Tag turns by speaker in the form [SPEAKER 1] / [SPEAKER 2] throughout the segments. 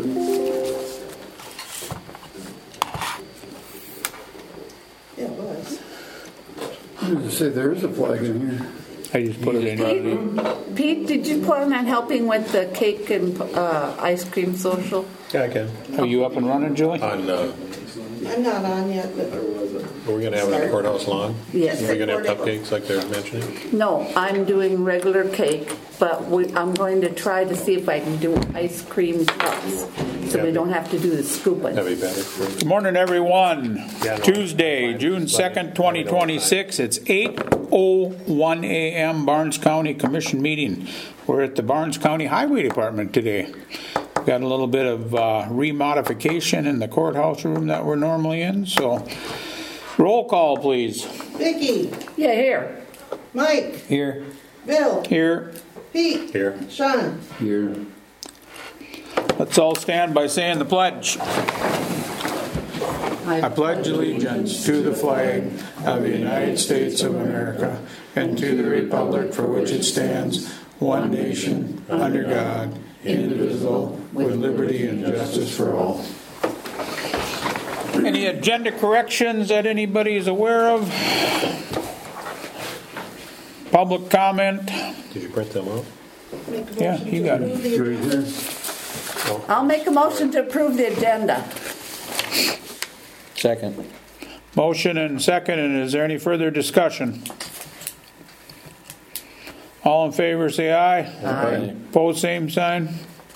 [SPEAKER 1] Yeah, it was.
[SPEAKER 2] I was to say there is a flag in here.
[SPEAKER 3] I just put it in.
[SPEAKER 4] Pete, did you plan on helping with the cake and ice cream social?
[SPEAKER 5] Yeah, I can.
[SPEAKER 3] Are you up and running, Julie?
[SPEAKER 5] On,
[SPEAKER 1] I'm not on yet, but
[SPEAKER 5] we're going to have it on the courthouse lawn?
[SPEAKER 4] Yes.
[SPEAKER 5] Are we going to have cupcakes like they're mentioning?
[SPEAKER 4] No, I'm doing regular cake, but I'm going to try to see if I can do ice cream cups so we don't have to do the scooping.
[SPEAKER 5] That'd be better.
[SPEAKER 3] Good morning, everyone.
[SPEAKER 5] Yeah, no,
[SPEAKER 3] Tuesday, June 2nd, 2026. It's 8:01 a.m. Barnes County Commission meeting. We're at the Barnes County Highway Department today. Got a little bit of remodification in the courthouse room that we're normally in. So, roll call, please.
[SPEAKER 1] Vicki,
[SPEAKER 4] Yeah, here.
[SPEAKER 1] Mike,
[SPEAKER 3] Here.
[SPEAKER 1] Bill,
[SPEAKER 3] Here.
[SPEAKER 1] Pete,
[SPEAKER 5] Here.
[SPEAKER 1] Sean.
[SPEAKER 2] Here.
[SPEAKER 3] Let's all stand by saying the pledge. I pledge allegiance to the flag of the United States of America and to the republic for which it stands, one nation, under God, indivisible, with liberty and justice for all. Any agenda corrections that anybody is aware of? Public comment?
[SPEAKER 5] Did you print them out?
[SPEAKER 3] Yeah, you got it.
[SPEAKER 2] Right here.
[SPEAKER 4] I'll make a motion to approve the agenda.
[SPEAKER 6] Second.
[SPEAKER 3] Motion and second, and is there any further discussion? All in favor say aye.
[SPEAKER 6] Aye.
[SPEAKER 3] Opposed, same sign.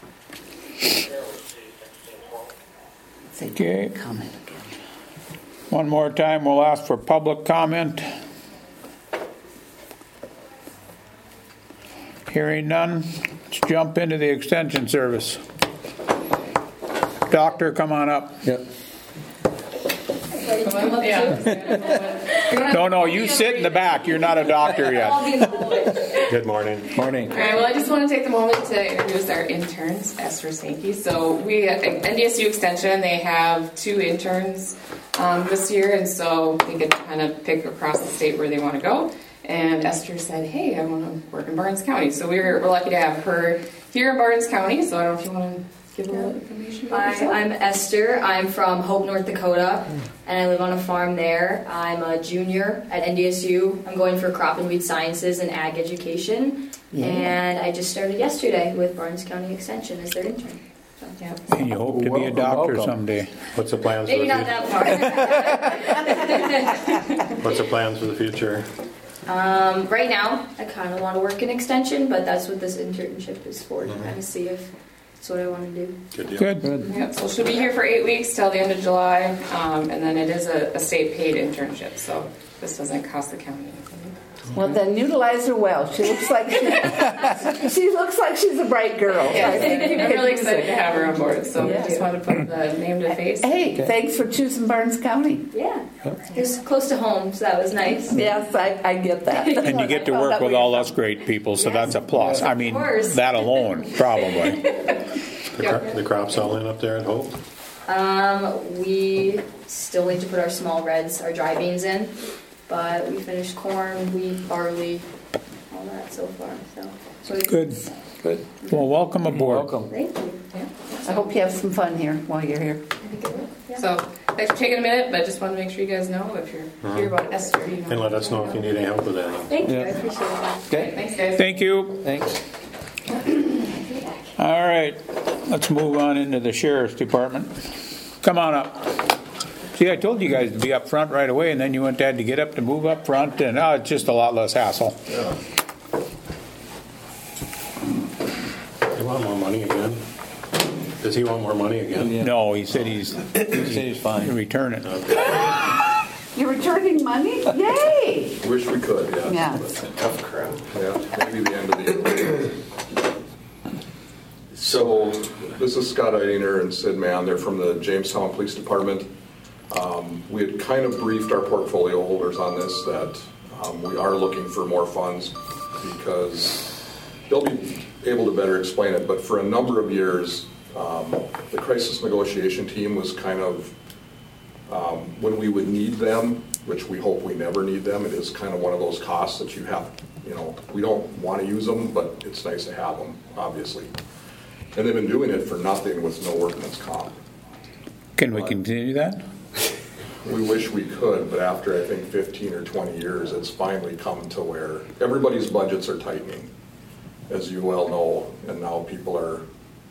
[SPEAKER 3] Okay.
[SPEAKER 4] Comment again.
[SPEAKER 3] One more time, we'll ask for public comment. Hearing none, let's jump into the extension service. Doctor, come on up.
[SPEAKER 6] Yep.
[SPEAKER 3] No, you sit in the back. You're not a doctor yet.
[SPEAKER 5] Good morning.
[SPEAKER 6] Morning.
[SPEAKER 7] All right, well, I just want to take the moment to introduce our interns, Esther Sankey. So we at NDSU Extension, they have 2 interns this year, and so they get to kind of pick across the state where they want to go. And Esther said, hey, I want to work in Barnes County. So we're lucky to have her here in Barnes County. So I don't know if you want to give a little information about
[SPEAKER 8] Hi,
[SPEAKER 7] yourself.
[SPEAKER 8] I'm Esther. I'm from Hope, North Dakota, and I live on a farm there. I'm a junior at NDSU. I'm going for crop and weed sciences and ag education, and I just started yesterday with Barnes County Extension as their intern. So, yeah.
[SPEAKER 3] And you hope to be a doctor someday.
[SPEAKER 5] What's the plans for
[SPEAKER 8] Maybe
[SPEAKER 5] the
[SPEAKER 8] not
[SPEAKER 5] future?
[SPEAKER 8] that far.
[SPEAKER 5] What's the plans for the future?
[SPEAKER 8] Right now, I kind of want to work in Extension, but that's what this internship is for, to kind of see if it's what I want to do.
[SPEAKER 5] Good deal.
[SPEAKER 3] Good.
[SPEAKER 7] Yeah, so she'll be here for 8 weeks till the end of July, and then it is a state paid internship, so this doesn't cost the county anything.
[SPEAKER 4] Well, then utilize her well. She looks like she's a bright girl.
[SPEAKER 7] Yeah,
[SPEAKER 4] I think you
[SPEAKER 7] I'm
[SPEAKER 4] could
[SPEAKER 7] really
[SPEAKER 4] use
[SPEAKER 7] excited
[SPEAKER 4] it.
[SPEAKER 7] to have her on board, so
[SPEAKER 4] Yeah.
[SPEAKER 7] I just wanted to put the name to the face.
[SPEAKER 4] Hey, thanks for choosing Barnes County.
[SPEAKER 8] Yeah, it was close to home, so that was nice.
[SPEAKER 4] Yes, I get that.
[SPEAKER 3] And you get to work with all us great people, so that's a plus. I mean,
[SPEAKER 8] course.
[SPEAKER 3] that alone, probably.
[SPEAKER 5] The crop's all in up there at Hope?
[SPEAKER 8] We still need to put our small reds, our dry beans in, but we finished corn, wheat, barley, all that so far. So
[SPEAKER 3] Good.
[SPEAKER 6] Good.
[SPEAKER 3] Well, welcome aboard.
[SPEAKER 6] Welcome.
[SPEAKER 8] thank you.
[SPEAKER 4] I hope you have some fun here while you're here.
[SPEAKER 7] So thanks for taking a minute, but just want to make sure you guys know if you're hear about Esther, you know.
[SPEAKER 5] And let us know if you need any help with anything.
[SPEAKER 8] Thank you,
[SPEAKER 6] Yeah.
[SPEAKER 8] I appreciate that.
[SPEAKER 6] Okay.
[SPEAKER 7] Thanks, guys.
[SPEAKER 3] Thank you.
[SPEAKER 6] Thanks.
[SPEAKER 3] All right, let's move on into the sheriff's department. Come on up. See, I told you guys to be up front right away, and then you had to get up to move up front, and it's just a lot less hassle.
[SPEAKER 5] You want more money again? Does he want more money again?
[SPEAKER 6] Yeah.
[SPEAKER 3] No, he said he's
[SPEAKER 6] fine.
[SPEAKER 3] return it.
[SPEAKER 4] You're returning money? Yay!
[SPEAKER 9] Wish we could, yeah.
[SPEAKER 4] Yeah.
[SPEAKER 9] That's a tough crowd. Yeah, maybe the end of the year. So, this is Scott Eidinger and Sid Mann. They're from the Jamestown Police Department. We had kind of briefed our portfolio holders on this, that we are looking for more funds because they'll be able to better explain it. But for a number of years, the crisis negotiation team was kind of, when we would need them, which we hope we never need them, it is kind of one of those costs that you have, we don't want to use them, but it's nice to have them, obviously. And they've been doing it for nothing with no workman's comp.
[SPEAKER 3] Can we continue that?
[SPEAKER 9] We wish we could, but after I think 15 or 20 years, it's finally come to where everybody's budgets are tightening, as you well know, and now people are,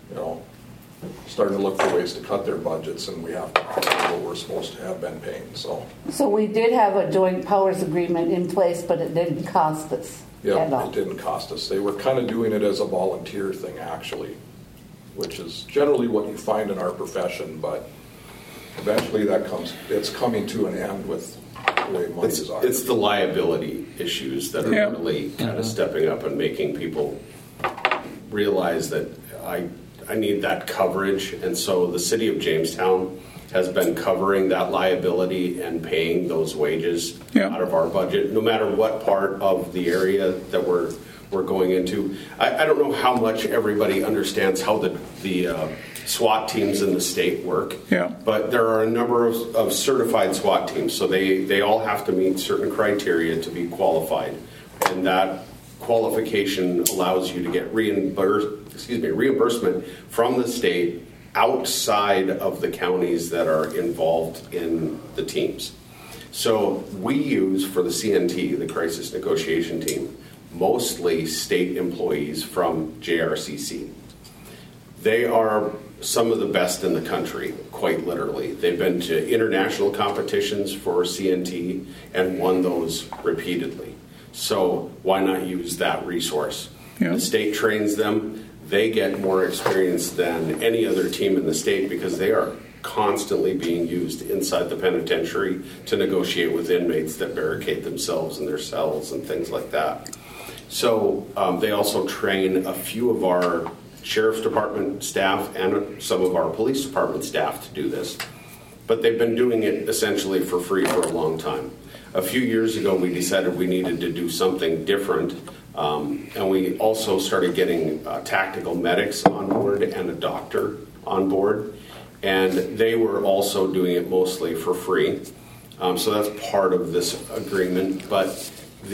[SPEAKER 9] starting to look for ways to cut their budgets, and we have to pay what we're supposed to have been paying. So
[SPEAKER 4] we did have a joint powers agreement in place, but it didn't cost us at all.
[SPEAKER 9] it didn't cost us. They were kind of doing it as a volunteer thing, actually, which is generally what you find in our profession, but eventually it's coming to an end with the way monies are.
[SPEAKER 6] It's the liability issues that are really kind of stepping up and making people realize that I need that coverage. And so the city of Jamestown has been covering that liability and paying those wages out of our budget, no matter what part of the area that we're going into. I don't know how much everybody understands how the SWAT teams in the state work, but there are a number of certified SWAT teams, so they all have to meet certain criteria to be qualified, and that qualification allows you to get reimbursement from the state outside of the counties that are involved in the teams. So we use, for the CNT, the Crisis Negotiation Team, mostly state employees from JRCC. They are some of the best in the country, quite literally. They've been to international competitions for CNT and won those repeatedly. So why not use that resource? The state trains them. They get more experience than any other team in the state because they are constantly being used inside the penitentiary to negotiate with inmates that barricade themselves in their cells and things like that. So they also train a few of our sheriff's department staff and some of our police department staff to do this. But they've been doing it essentially for free for a long time. A few years ago, we decided we needed to do something different. And we also started getting tactical medics on board and a doctor on board. And they were also doing it mostly for free. So that's part of this agreement. But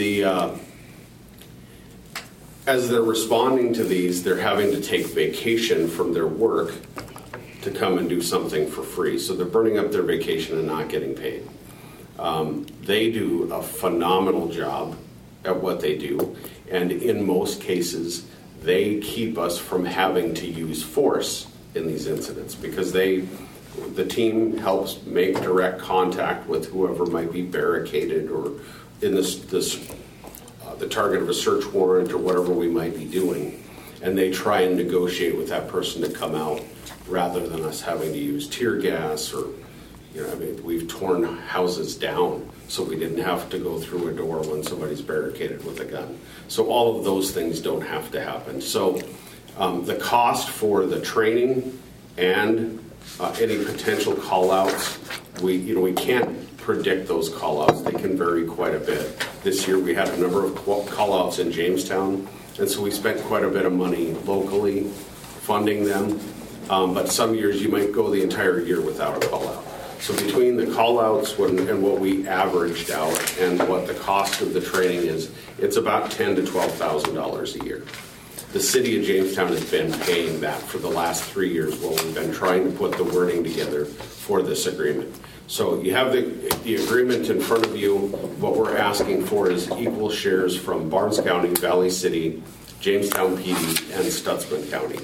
[SPEAKER 6] as they're responding to these, they're having to take vacation from their work to come and do something for free. So they're burning up their vacation and not getting paid. They do a phenomenal job at what they do. And in most cases, they keep us from having to use force in these incidents because the team helps make direct contact with whoever might be barricaded or in the target of a search warrant or whatever we might be doing. And they try and negotiate with that person to come out rather than us having to use tear gas or, we've torn houses down so we didn't have to go through a door when somebody's barricaded with a gun. So all of those things don't have to happen. So the cost for the training and any potential call-outs, we can't predict those call-outs. They can vary quite a bit. This year we had a number of call-outs in Jamestown, and so we spent quite a bit of money locally funding them. But some years you might go the entire year without a call-out. So between the call-outs and what we averaged out and what the cost of the training is, it's about $10,000 to $12,000 a year. The city of Jamestown has been paying that for the last 3 years while we've been trying to put the wording together for this agreement. So you have the agreement in front of you. What we're asking for is equal shares from Barnes County, Valley City, Jamestown PD, and Stutzman County.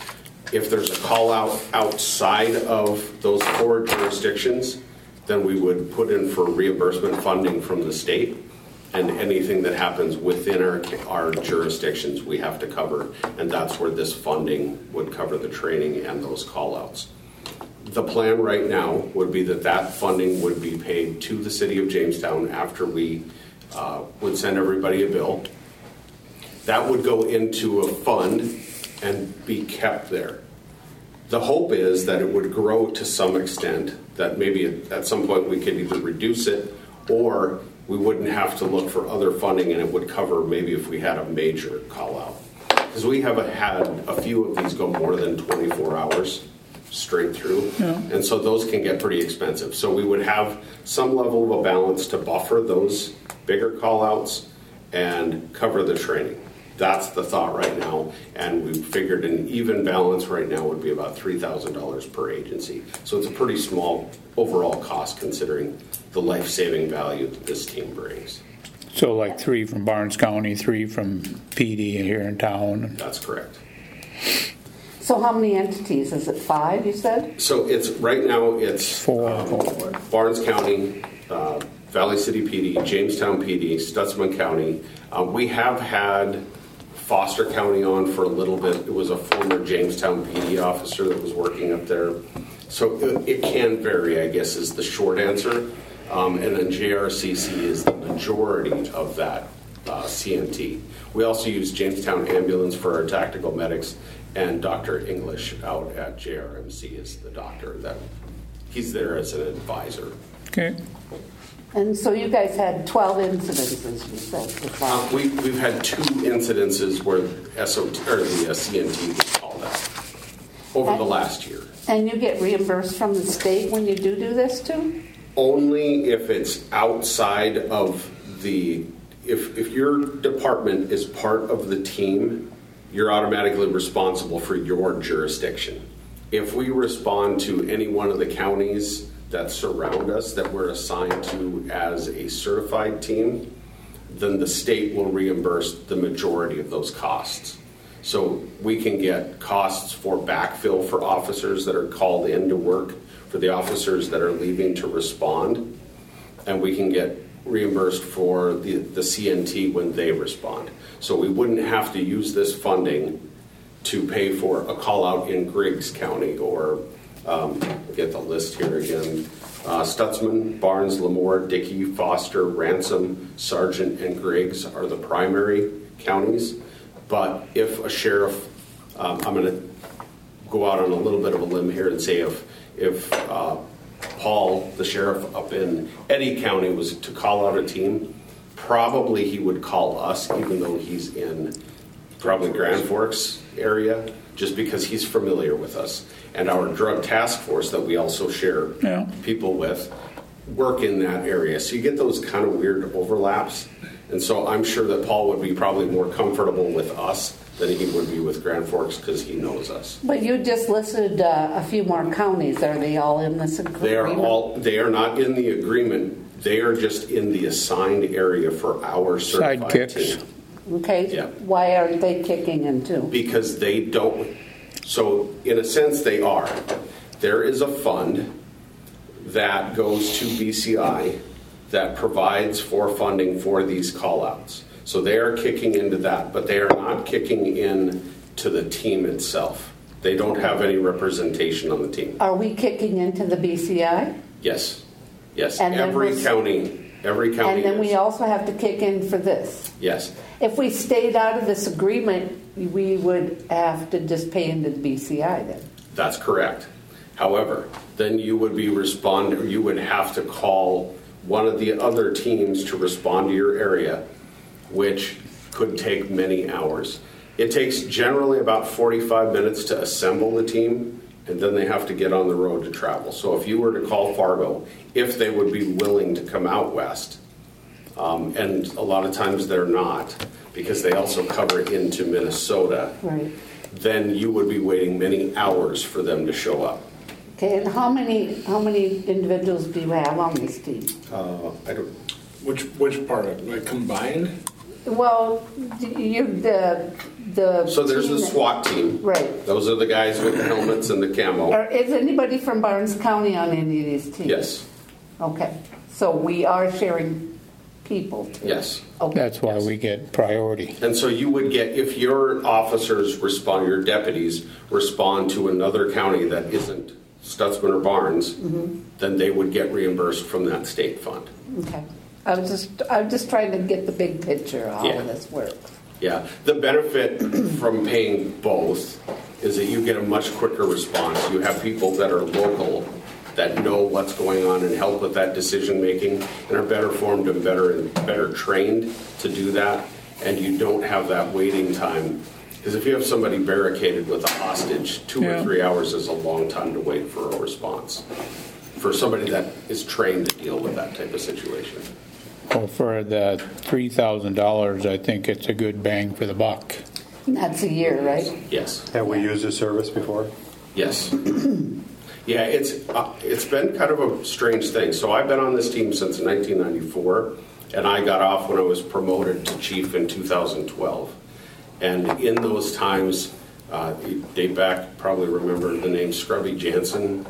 [SPEAKER 6] If there's a call out outside of those 4 jurisdictions, then we would put in for reimbursement funding from the state, and anything that happens within our jurisdictions we have to cover, and that's where this funding would cover the training and those call outs. The plan right now would be that funding would be paid to the city of Jamestown after we would send everybody a bill. That would go into a fund and be kept there. The hope is that it would grow to some extent, that maybe at some point we could either reduce it or we wouldn't have to look for other funding and it would cover maybe if we had a major call out. Because we have had a few of these go more than 24 hours straight through. And so those can get pretty expensive. So we would have some level of a balance to buffer those bigger call outs and cover the training. That's the thought right now, and we figured an even balance right now would be about $3,000 per agency. So it's a pretty small overall cost considering the life-saving value that this team brings.
[SPEAKER 3] So like 3 from Barnes County, 3 from PD here in town.
[SPEAKER 6] That's correct.
[SPEAKER 4] So how many entities? Is it 5, you said?
[SPEAKER 6] So it's right now it's
[SPEAKER 3] 4.
[SPEAKER 6] Barnes County, Valley City PD, Jamestown PD, Stutsman County. We have had Foster County on for a little bit. It was a former Jamestown PD officer that was working up there. So it can vary, I guess, is the short answer. And then JRCC is the majority of that CMT. We also use Jamestown Ambulance for our tactical medics, and Dr. English out at JRMC is the doctor that he's there as an advisor.
[SPEAKER 3] Okay.
[SPEAKER 4] And so you guys had 12 incidences, you said.
[SPEAKER 6] We've had 2 incidences where SOT or the CMT was called out over the last year.
[SPEAKER 4] And you get reimbursed from the state when you do this too?
[SPEAKER 6] Only if it's outside of the, if your department is part of the team, you're automatically responsible for your jurisdiction. If we respond to any one of the counties that surround us that we're assigned to as a certified team, then the state will reimburse the majority of those costs. So we can get costs for backfill for officers that are called in to work, for the officers that are leaving to respond, and we can get reimbursed for the CNT when they respond. So we wouldn't have to use this funding to pay for a call out in Griggs County or get the list here again. Stutsman, Barnes, Lemoore, Dickey, Foster, Ransom, Sargent, and Griggs are the primary counties. But if a sheriff, I'm going to go out on a little bit of a limb here and say if Paul, the sheriff up in Eddy County, was to call out a team, probably he would call us, even though he's in probably Grand Forks area, just because he's familiar with us. And our drug task force that we also share people with work in that area. So you get those kind of weird overlaps. And so I'm sure that Paul would be probably more comfortable with us than he would be with Grand Forks because he knows us.
[SPEAKER 4] But you just listed a few more counties. Are they all in this agreement?
[SPEAKER 6] They are not in the agreement. They are just in the assigned area for our certified
[SPEAKER 3] Sidekicks.
[SPEAKER 6] team.
[SPEAKER 4] Okay.
[SPEAKER 6] Yeah.
[SPEAKER 4] Why aren't they kicking in too?
[SPEAKER 6] Because they don't. So in a sense they are. There is a fund that goes to BCI that provides for funding for these call-outs. So they are kicking into that, but they are not kicking in to the team itself. They don't have any representation on the team.
[SPEAKER 4] Are we kicking into the BCI?
[SPEAKER 6] Yes. Yes.
[SPEAKER 4] And
[SPEAKER 6] every county
[SPEAKER 4] And then
[SPEAKER 6] is.
[SPEAKER 4] we also have to kick in for this.
[SPEAKER 6] Yes.
[SPEAKER 4] If we stayed out of this agreement, we would have to just pay into the BCI then.
[SPEAKER 6] That's correct. However, then you would you would have to call one of the other teams to respond to your area, which could take many hours. It takes generally about 45 minutes to assemble the team, and then they have to get on the road to travel. So if you were to call Fargo, if they would be willing to come out west, and a lot of times they're not, because they also cover into Minnesota,
[SPEAKER 4] Right.
[SPEAKER 6] then you would be waiting many hours for them to show up.
[SPEAKER 4] Okay, and how many individuals do you have on this team?
[SPEAKER 6] I don't.
[SPEAKER 5] Which part of it? Like combined?
[SPEAKER 4] Well, the
[SPEAKER 6] So there's
[SPEAKER 4] team
[SPEAKER 6] the SWAT team.
[SPEAKER 4] Right.
[SPEAKER 6] Those are the guys with the helmets and the camo.
[SPEAKER 4] Is anybody from Barnes County on any of these teams?
[SPEAKER 6] Yes.
[SPEAKER 4] Okay, so we are sharing people too.
[SPEAKER 6] Yes.
[SPEAKER 4] Okay.
[SPEAKER 3] That's why we get priority.
[SPEAKER 6] And so you would get, if your officers respond, your deputies respond to another county that isn't Stutsman or Barnes, then they would get reimbursed from that state fund.
[SPEAKER 4] Okay. I'm just trying to get the big picture of how this works.
[SPEAKER 6] Yeah. The benefit from paying both is that you get a much quicker response. You have people that are local that know what's going on and help with that decision making and are better formed and better trained to do that. And you don't have that waiting time. Because if you have somebody barricaded with a hostage, 2 or 3 hours is a long time to wait for a response for somebody that is trained to deal with that type of situation.
[SPEAKER 3] Well, for the $3,000, I think it's a good bang for the buck.
[SPEAKER 4] That's a year, right?
[SPEAKER 6] Yes.
[SPEAKER 5] Have we used this service before?
[SPEAKER 6] Yes. Yeah, it's been kind of a strange thing. So I've been on this team since 1994, and I got off when I was promoted to chief in 2012. And in those times, you date back, probably remember the name Scrubby Jansen.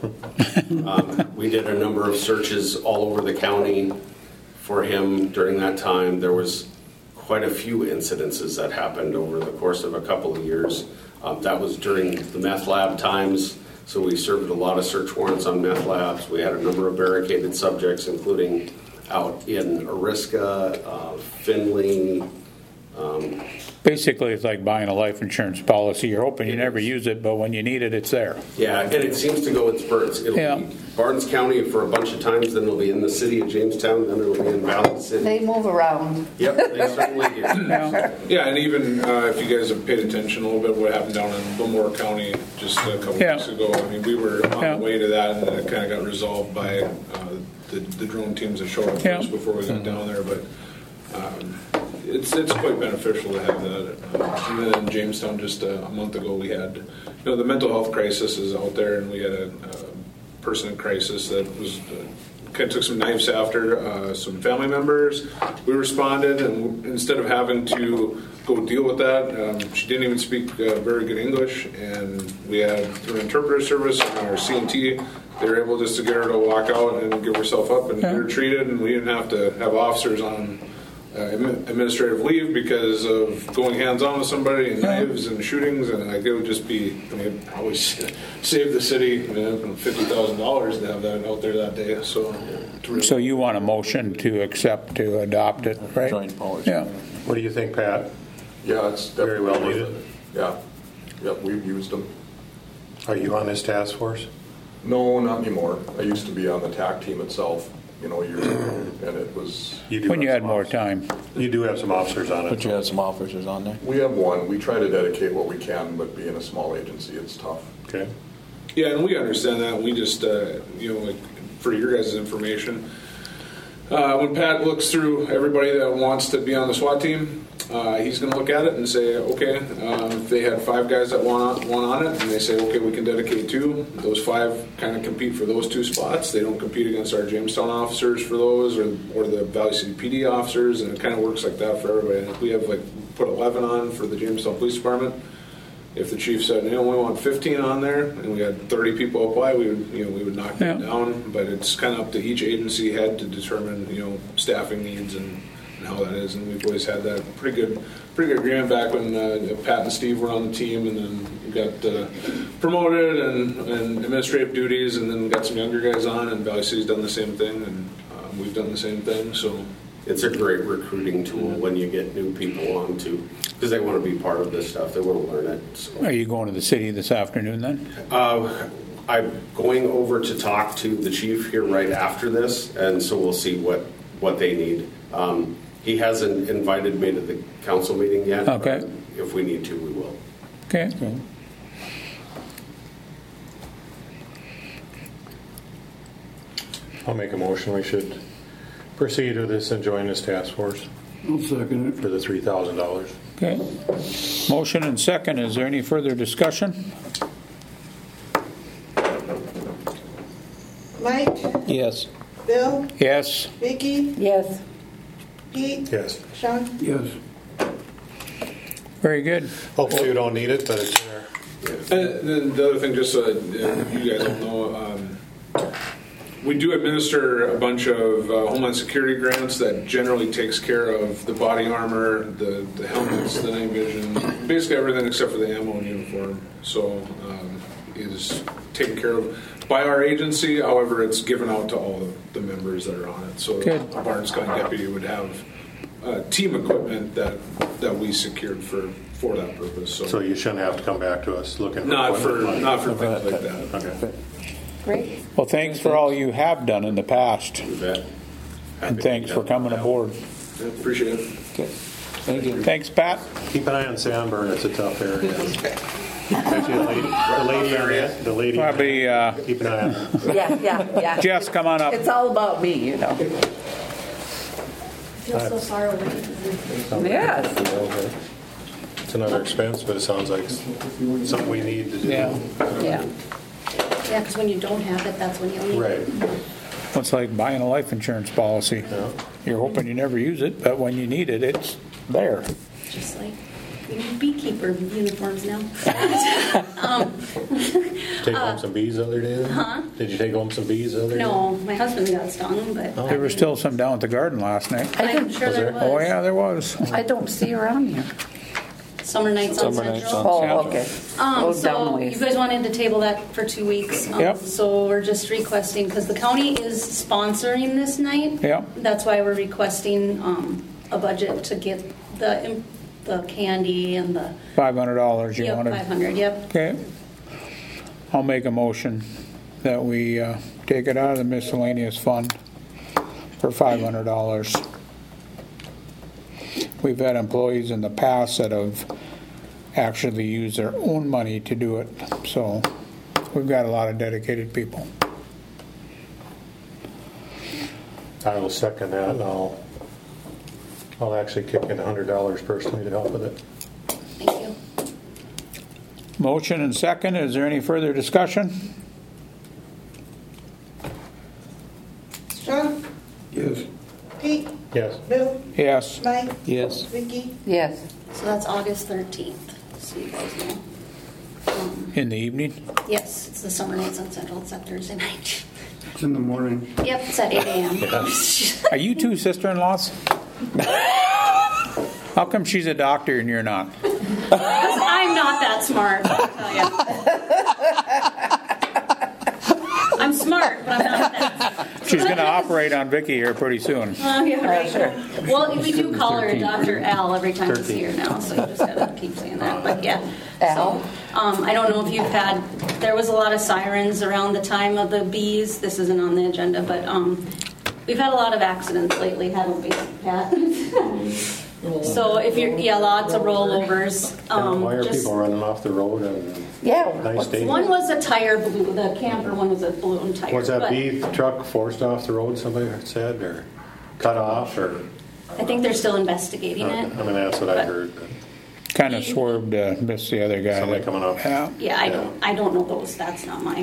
[SPEAKER 6] We did a number of searches all over the county for him during that time. There was quite a few incidences that happened over the course of a couple of years. That was during the meth lab times, so we served a lot of search warrants on meth labs. We had a number of barricaded subjects, including out in Ariska, Findlay.
[SPEAKER 3] Basically, it's like buying a life insurance policy. You're hoping you never use it, but when you need it, it's there.
[SPEAKER 6] Yeah, and it seems to go in spurts. It'll be Barnes County for a bunch of times, then it'll be in the city of Jamestown, then it'll be in Valley City.
[SPEAKER 4] They move around.
[SPEAKER 6] Yep, they certainly do.
[SPEAKER 10] Yeah, and even if you guys have paid attention a little bit, what happened down in Livermore County just a couple weeks ago. I mean, we were on the way to that, and then it kind of got resolved by the drone teams that showed up first before we got down there. But it's quite beneficial to have that. And then in Jamestown, just a month ago, we had, the mental health crisis is out there, and we had a person in crisis that was kind of took some knives after some family members. We responded, and instead of having to go deal with that, she didn't even speak very good English, and we had through an interpreter service and our CMT, they were able just to get her to walk out and give herself up and get her treated, and we didn't have to have officers on administrative leave because of going hands-on with somebody and knives and shootings, and it would just be, always save the city $50,000 to have that out there that day. So
[SPEAKER 3] you want a motion to accept, to adopt it, right?
[SPEAKER 5] Joint policy.
[SPEAKER 3] Yeah.
[SPEAKER 5] What do you think, Pat?
[SPEAKER 9] Yeah, it's
[SPEAKER 5] Very well
[SPEAKER 9] definitely
[SPEAKER 5] needed.
[SPEAKER 9] worth it. Yeah, we've used them.
[SPEAKER 5] Are you on this task force?
[SPEAKER 9] No, not anymore. I used to be on the TAC team itself, years ago, and it was...
[SPEAKER 3] When you had more time.
[SPEAKER 5] You do have some officers on it.
[SPEAKER 11] But you had some officers on there?
[SPEAKER 9] We have one. We try to dedicate what we can, but being a small agency, it's tough.
[SPEAKER 5] Okay.
[SPEAKER 10] Yeah, and we understand that. We just, like for your guys' information, when Pat looks through everybody that wants to be on the SWAT team, he's going to look at it and say, okay, if they had 5 guys that want on it, and they say, okay, we can dedicate 2, those 5 kind of compete for those 2 spots. They don't compete against our Jamestown officers for those, or the Valley City PD officers, and it kind of works like that for everybody. And if we have, put 11 on for the Jamestown Police Department, if the chief said, we want 15 on there, and we had 30 people apply, we would knock that down. But it's kind of up to each agency head to determine, staffing needs and how that is, and we've always had that pretty good agreement back when Pat and Steve were on the team, and then we got promoted and administrative duties, and then we got some younger guys on, and Valley City's done the same thing, and we've done the same thing. So
[SPEAKER 6] it's a great recruiting tool when you get new people on too, because they want to be part of this stuff. They want to learn it. So.
[SPEAKER 3] Are you going to the city this afternoon then?
[SPEAKER 6] I'm going over to talk to the chief here right after this, and so we'll see what they need. He hasn't invited me to the council meeting yet.
[SPEAKER 3] Okay.
[SPEAKER 6] If we need to, we will.
[SPEAKER 3] Okay.
[SPEAKER 5] I'll make a motion. We should proceed with this and join this task force.
[SPEAKER 2] I'll second it.
[SPEAKER 5] For the $3,000.
[SPEAKER 3] Okay. Motion and second. Is there any further discussion?
[SPEAKER 1] Mike,
[SPEAKER 11] Yes.
[SPEAKER 1] Bill,
[SPEAKER 3] Yes.
[SPEAKER 1] Vicki,
[SPEAKER 4] Yes.
[SPEAKER 1] Pete,
[SPEAKER 5] Yes.
[SPEAKER 1] Sean.
[SPEAKER 2] Yes.
[SPEAKER 3] Very good.
[SPEAKER 5] Hopefully you don't need it, but it's there.
[SPEAKER 10] And then the other thing, just so you guys don't know, we do administer a bunch of Homeland Security grants that generally takes care of the body armor, the helmets, the night vision, basically everything except for the ammo and uniform. So is taken care of by our agency. However, it's given out to all of the members that are on it. So
[SPEAKER 3] Good.
[SPEAKER 10] a Barnes County deputy would have team equipment that we secured for that purpose.
[SPEAKER 5] So you shouldn't have to come back to us looking for
[SPEAKER 10] not for
[SPEAKER 5] equipment.
[SPEAKER 10] things like that.
[SPEAKER 5] Okay.
[SPEAKER 4] Great.
[SPEAKER 3] Well, thanks for all you have done in the past.
[SPEAKER 6] You bet.
[SPEAKER 3] And thanks for coming aboard.
[SPEAKER 10] Yeah, appreciate it.
[SPEAKER 11] Okay. Thank you.
[SPEAKER 3] Thanks, Pat.
[SPEAKER 5] Keep an eye on Sandburn. It's a tough area. Actually, the lady.
[SPEAKER 3] Probably
[SPEAKER 5] Keep an eye on her.
[SPEAKER 4] Yeah.
[SPEAKER 3] Jess, come on up.
[SPEAKER 4] It's all about me,
[SPEAKER 8] feel so sorry with it.
[SPEAKER 4] Yes.
[SPEAKER 5] It's another expense, but it sounds like something we need to do.
[SPEAKER 3] Yeah.
[SPEAKER 4] Yeah.
[SPEAKER 8] Yeah, because when you don't have it, that's when you need
[SPEAKER 5] Right.
[SPEAKER 8] it.
[SPEAKER 3] It's like buying a life insurance policy.
[SPEAKER 5] Yeah.
[SPEAKER 3] You're hoping you never use it, but when you need it, it's there.
[SPEAKER 8] Just like we need beekeeper uniforms now.
[SPEAKER 5] Take home some bees the other day?
[SPEAKER 8] Huh?
[SPEAKER 5] Did you take home some bees the other day?
[SPEAKER 8] No, my husband got stung, but
[SPEAKER 3] There was still some down at the garden last night.
[SPEAKER 8] I'm sure there was.
[SPEAKER 3] Oh, yeah, there was.
[SPEAKER 4] I don't see around here.
[SPEAKER 8] Summer nights on
[SPEAKER 11] Summer nights
[SPEAKER 8] Central.
[SPEAKER 11] on-
[SPEAKER 4] Oh, okay. Go down
[SPEAKER 8] So
[SPEAKER 4] ways.
[SPEAKER 8] you guys wanted to table that for 2 weeks.
[SPEAKER 3] Yep.
[SPEAKER 8] So we're just requesting, because the county is sponsoring this night.
[SPEAKER 3] Yeah.
[SPEAKER 8] That's why we're requesting a budget to get the candy and the,
[SPEAKER 3] $500 you
[SPEAKER 8] yep,
[SPEAKER 3] wanted.
[SPEAKER 8] 500, yep.
[SPEAKER 3] Okay. I'll make a motion that we take it out of the miscellaneous fund for $500. We've had employees in the past that have actually used their own money to do it, so we've got a lot of dedicated people.
[SPEAKER 5] I will second that, and I'll actually kick in $100 personally to help with it.
[SPEAKER 8] Thank you.
[SPEAKER 3] Motion and second. Is there any further discussion?
[SPEAKER 1] Sean,
[SPEAKER 2] Yes.
[SPEAKER 1] Pete,
[SPEAKER 5] Yes.
[SPEAKER 1] Bill,
[SPEAKER 3] Yes.
[SPEAKER 1] Mike,
[SPEAKER 11] Yes.
[SPEAKER 1] Vicky.
[SPEAKER 4] Yes.
[SPEAKER 8] So that's August 13th, so you guys know.
[SPEAKER 3] In the evening?
[SPEAKER 8] Yes, it's the Summer Nights on Central. It's that Thursday night.
[SPEAKER 2] It's in the morning.
[SPEAKER 8] Yep, it's at 8 a.m.
[SPEAKER 3] Are you two sister-in-laws? How come she's a doctor and you're not?
[SPEAKER 8] I'm not that smart, I'll tell you. I'm smart, but I'm not that.
[SPEAKER 3] She's going to operate on Vicky here pretty soon.
[SPEAKER 8] Yeah, right. Well, we do call her Dr. Al every time she's here now, so you just gotta keep saying that. But yeah.
[SPEAKER 4] Al?
[SPEAKER 8] So, I don't know if you've had. There was a lot of sirens around the time of the bees. This isn't on the agenda, but we've had a lot of accidents lately, haven't we, Pat? So if you're, lots of rollovers.
[SPEAKER 5] Why are people running off the road and
[SPEAKER 4] Yeah.
[SPEAKER 5] nice day?
[SPEAKER 8] One was a tire blew. The camper one was a balloon tire.
[SPEAKER 5] Was that
[SPEAKER 8] but
[SPEAKER 5] bee truck forced off the road, somebody said, or cut off, or?
[SPEAKER 8] I think they're still investigating
[SPEAKER 5] I
[SPEAKER 8] it.
[SPEAKER 5] mean, that's what I heard.
[SPEAKER 3] Kind of swerved to miss the other guy.
[SPEAKER 5] Somebody coming up.
[SPEAKER 3] Yeah.
[SPEAKER 8] Yeah, I don't know those. That's not my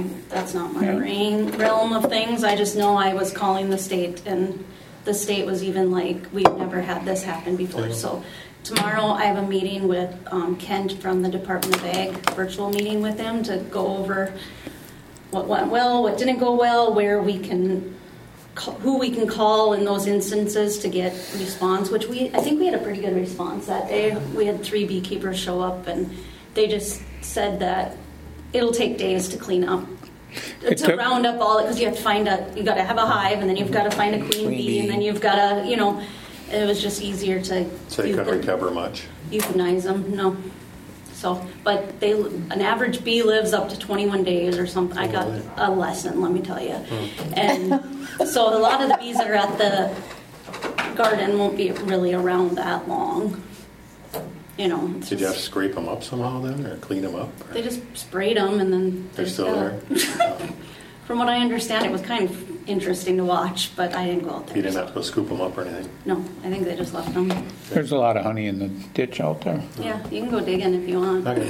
[SPEAKER 8] realm of things. I just know I was calling the state, and the state was even like, we've never had this happen before. So tomorrow I have a meeting with Kent from the Department of Ag, virtual meeting with him to go over what went well, what didn't go well, where we can, who we can call in those instances to get response, which I think we had a pretty good response that day. We had 3 beekeepers show up, and they just said that it'll take days to clean up. To round up all it, because you have to you got to have a hive, and then you've got to find a queen bee, and then you've got to, it was just easier to
[SPEAKER 5] So they couldn't recover much?
[SPEAKER 8] euthanize them, no. So, but an average bee lives up to 21 days or something. I got a lesson, let me tell you. And so a lot of the bees that are at the garden won't be really around that long.
[SPEAKER 5] Did you have to scrape them up somehow then, or clean them up? Or?
[SPEAKER 8] They just sprayed them, and then
[SPEAKER 5] They're still there?
[SPEAKER 8] From what I understand, it was kind of interesting to watch, but I didn't go out there.
[SPEAKER 5] You didn't have to go scoop them up or anything?
[SPEAKER 8] No, I think they just left them.
[SPEAKER 3] There's a lot of honey in the ditch out there.
[SPEAKER 8] Yeah, you can go digging if you want.
[SPEAKER 5] Okay.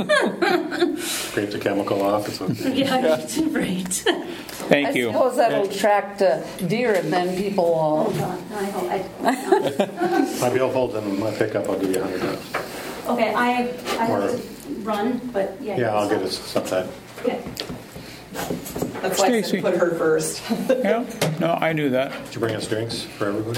[SPEAKER 5] Scrape the chemical off. It's okay.
[SPEAKER 8] Yeah, right.
[SPEAKER 3] Thank you.
[SPEAKER 4] I suppose that'll attract deer, and then people
[SPEAKER 8] Oh,
[SPEAKER 4] will...
[SPEAKER 8] God.
[SPEAKER 5] My billfold's in my pickup. I'll give you $100.
[SPEAKER 8] Okay, I have to run, but yeah.
[SPEAKER 5] Yeah, I'll get it sometime.
[SPEAKER 8] Okay.
[SPEAKER 1] That's why I
[SPEAKER 3] Stacy.
[SPEAKER 1] said put her first.
[SPEAKER 3] Yeah, no, I knew that.
[SPEAKER 5] Did you bring us drinks for everybody?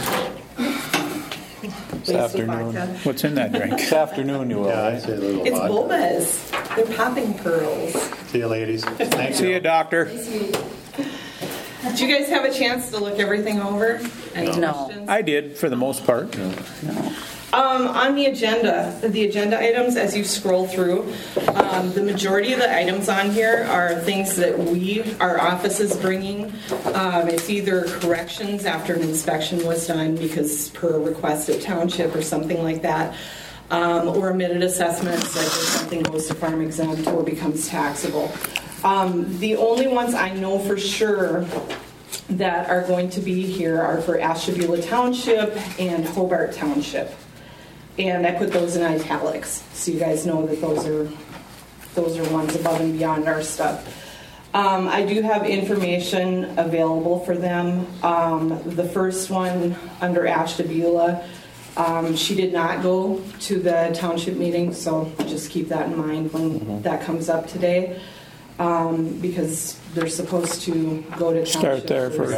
[SPEAKER 11] This afternoon.
[SPEAKER 3] What's in that drink?
[SPEAKER 11] This afternoon you will.
[SPEAKER 5] Yeah, I'd say a little
[SPEAKER 1] It's
[SPEAKER 5] vodka.
[SPEAKER 1] Boba's. They're popping pearls.
[SPEAKER 5] See you, ladies. Thanks.
[SPEAKER 3] See you, doctor.
[SPEAKER 1] Did you guys have a chance to look everything over? Any
[SPEAKER 4] No.
[SPEAKER 1] questions?
[SPEAKER 3] I did, for the most part.
[SPEAKER 1] On the agenda items, as you scroll through, the majority of the items on here are things that our office is bringing. It's either corrections after an inspection was done because per request of township or something like that, or omitted assessments, like if something goes to farm exempt or becomes taxable. The only ones I know for sure that are going to be here are for Ashtabula Township and Hobart Township. And I put those in italics, so you guys know that those are ones above and beyond our stuff. I do have information available for them. The first one under Ashtabula, she did not go to the township meeting, so just keep that in mind when that comes up today, because they're supposed to go to township.
[SPEAKER 3] Start there first.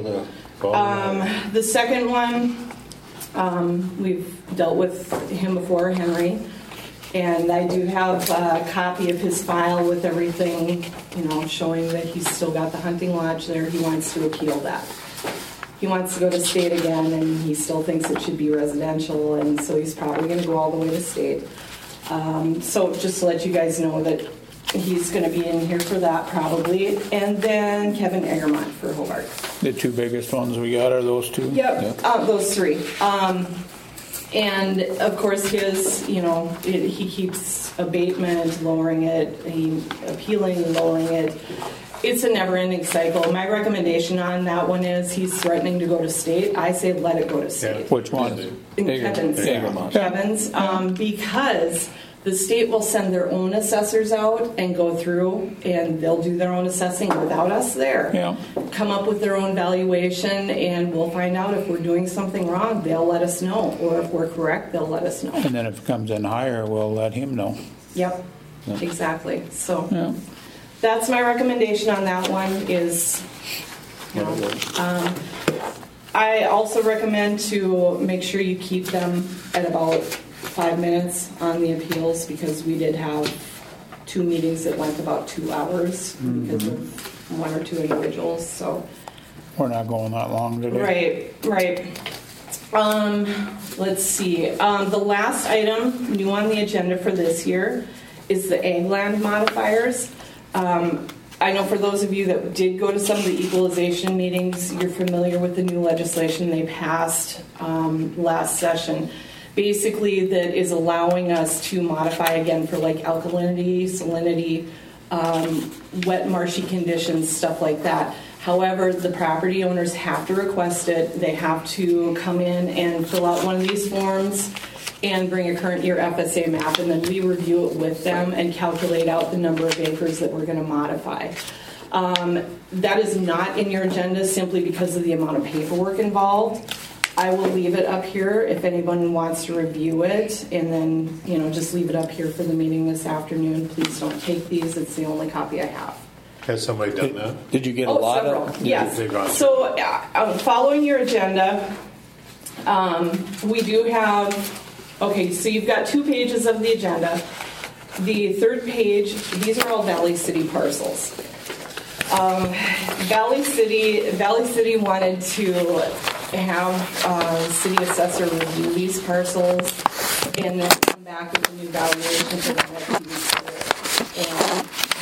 [SPEAKER 1] The second one, we've dealt with him before, Henry, and I do have a copy of his file with everything, showing that he's still got the hunting lodge there. He wants to appeal that. He wants to go to state again, and he still thinks it should be residential, and so he's probably going to go all the way to state. So just to let you guys know that he's going to be in here for that probably. And then Kevin Egermont for Hobart.
[SPEAKER 3] The two biggest ones we got are those two?
[SPEAKER 1] Yep. Those three. And of course his, he keeps abatement, lowering it, appealing, lowering it. It's a never-ending cycle. My recommendation on that one is he's threatening to go to state. I say let it go to state.
[SPEAKER 3] Yeah. Which one?
[SPEAKER 1] Kevin's. Because the state will send their own assessors out and go through, and they'll do their own assessing without us there.
[SPEAKER 3] Yeah.
[SPEAKER 1] Come up with their own valuation, and we'll find out if we're doing something wrong. They'll let us know, or if we're correct, they'll let us know.
[SPEAKER 3] And then if it comes in higher, we'll let him know.
[SPEAKER 1] Yep, exactly. So that's my recommendation on that one is, I also recommend to make sure you keep them at about 5 minutes on the appeals, because we did have 2 meetings that went about 2 hours because of 1 or 2 individuals. So
[SPEAKER 3] we're not going that long today.
[SPEAKER 1] Right. Let's see. The last item new on the agenda for this year is the ag land modifiers. I know for those of you that did go to some of the equalization meetings, you're familiar with the new legislation they passed last session. Basically, that is allowing us to modify again for like alkalinity, salinity, wet marshy conditions, stuff like that. However, the property owners have to request it. They have to come in and fill out one of these forms and bring a current year FSA map, and then we review it with them and calculate out the number of acres that we're going to modify. That is not in your agenda simply because of the amount of paperwork involved. I will leave it up here if anyone wants to review it, and then just leave it up here for the meeting this afternoon. Please don't take these. It's the only copy I have.
[SPEAKER 5] Has somebody done that?
[SPEAKER 3] Did you get a lot
[SPEAKER 1] several.
[SPEAKER 3] of?
[SPEAKER 1] Yes. So following your agenda, we do have. Okay, so you've got 2 pages of the agenda. The third page, these are all Valley City parcels. Valley City wanted to have city assessor review these parcels and then come back with a new valuation for the next year.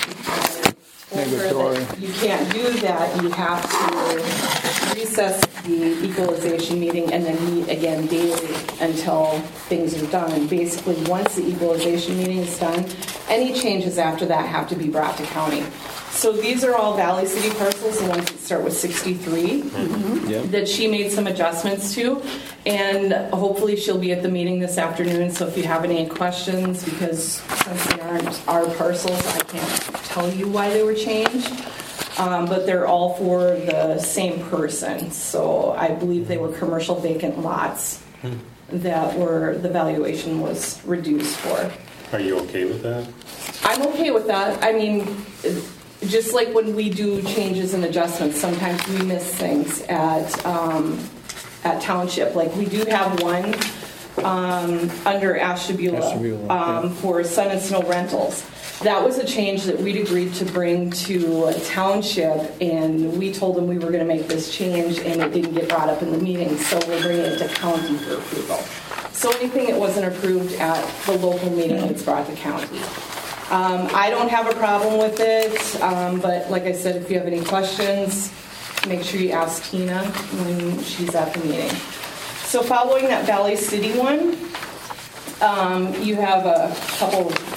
[SPEAKER 1] And you can't do that. You have to recess the equalization meeting and then meet again daily until things are done. And basically, once the equalization meeting is done, any changes after that have to be brought to county. So these are all Valley City parcels, the ones that start with 63, that she made some adjustments to. And hopefully she'll be at the meeting this afternoon, so if you have any questions, because since they aren't our parcels, I can't tell you why they were changed. But they're all for the same person. So I believe they were commercial vacant lots that the valuation was reduced for.
[SPEAKER 5] Are you okay with that?
[SPEAKER 1] I'm okay with that. I mean, just like when we do changes and adjustments, sometimes we miss things at township. Like we do have one under Ashtabula for Sun and Snow Rentals. That was a change that we'd agreed to bring to a township, and we told them we were going to make this change, and it didn't get brought up in the meeting, so we're bringing it to county for approval. So anything that wasn't approved at the local meeting gets brought to county. I don't have a problem with it, but like I said, if you have any questions, make sure you ask Tina when she's at the meeting. So following that Valley City one, you have a couple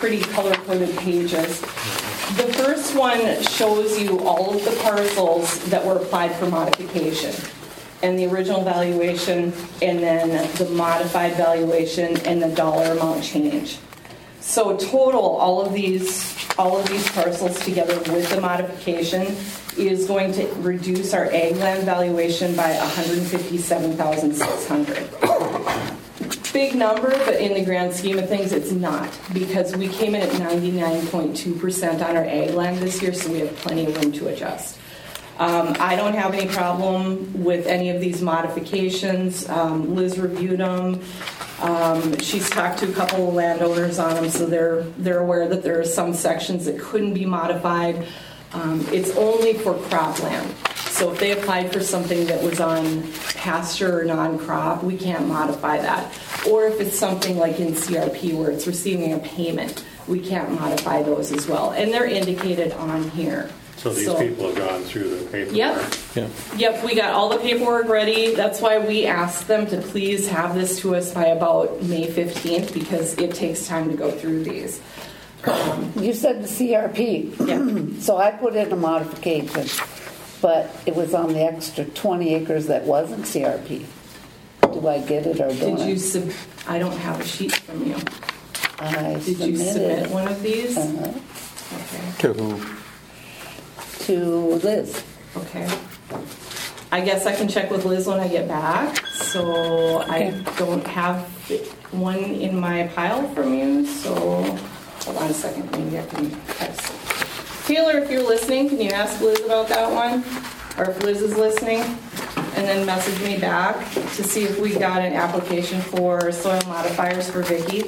[SPEAKER 1] pretty color-coded pages. The first one shows you all of the parcels that were applied for modification, and the original valuation, and then the modified valuation, and the dollar amount change. So total, all of these parcels together with the modification is going to reduce our ag land valuation by $157,600. Big number, but in the grand scheme of things, it's not, because we came in at 99.2% on our ag land this year, so we have plenty of room to adjust. I don't have any problem with any of these modifications. Liz reviewed them. She's talked to a couple of landowners on them, so they're aware that there are some sections that couldn't be modified. It's only for cropland. So if they applied for something that was on pasture or non-crop, we can't modify that. Or if it's something like in CRP where it's receiving a payment, we can't modify those as well. And they're indicated on here.
[SPEAKER 5] So these people have gone through the paperwork?
[SPEAKER 1] Yep, we got all the paperwork ready. That's why we asked them to please have this to us by about May 15th, because it takes time to go through these.
[SPEAKER 4] You said the CRP.
[SPEAKER 1] Yeah.
[SPEAKER 4] So I put in a modification, but it was on the extra 20 acres that wasn't CRP. Do I get it or don't I?
[SPEAKER 1] I don't have a sheet from you. Did you
[SPEAKER 4] submitted
[SPEAKER 1] submit one of these?
[SPEAKER 4] Okay.
[SPEAKER 3] To who?
[SPEAKER 4] To Liz.
[SPEAKER 1] Okay. I guess I can check with Liz when I get back. So I don't have one in my pile from you. So hold on a second. Maybe I can text. Taylor, if you're listening, can you ask Liz about that one? Or if Liz is listening, and then message me back to see if we got an application for soil modifiers for Vicky.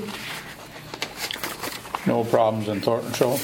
[SPEAKER 3] No problems in Thornton Show?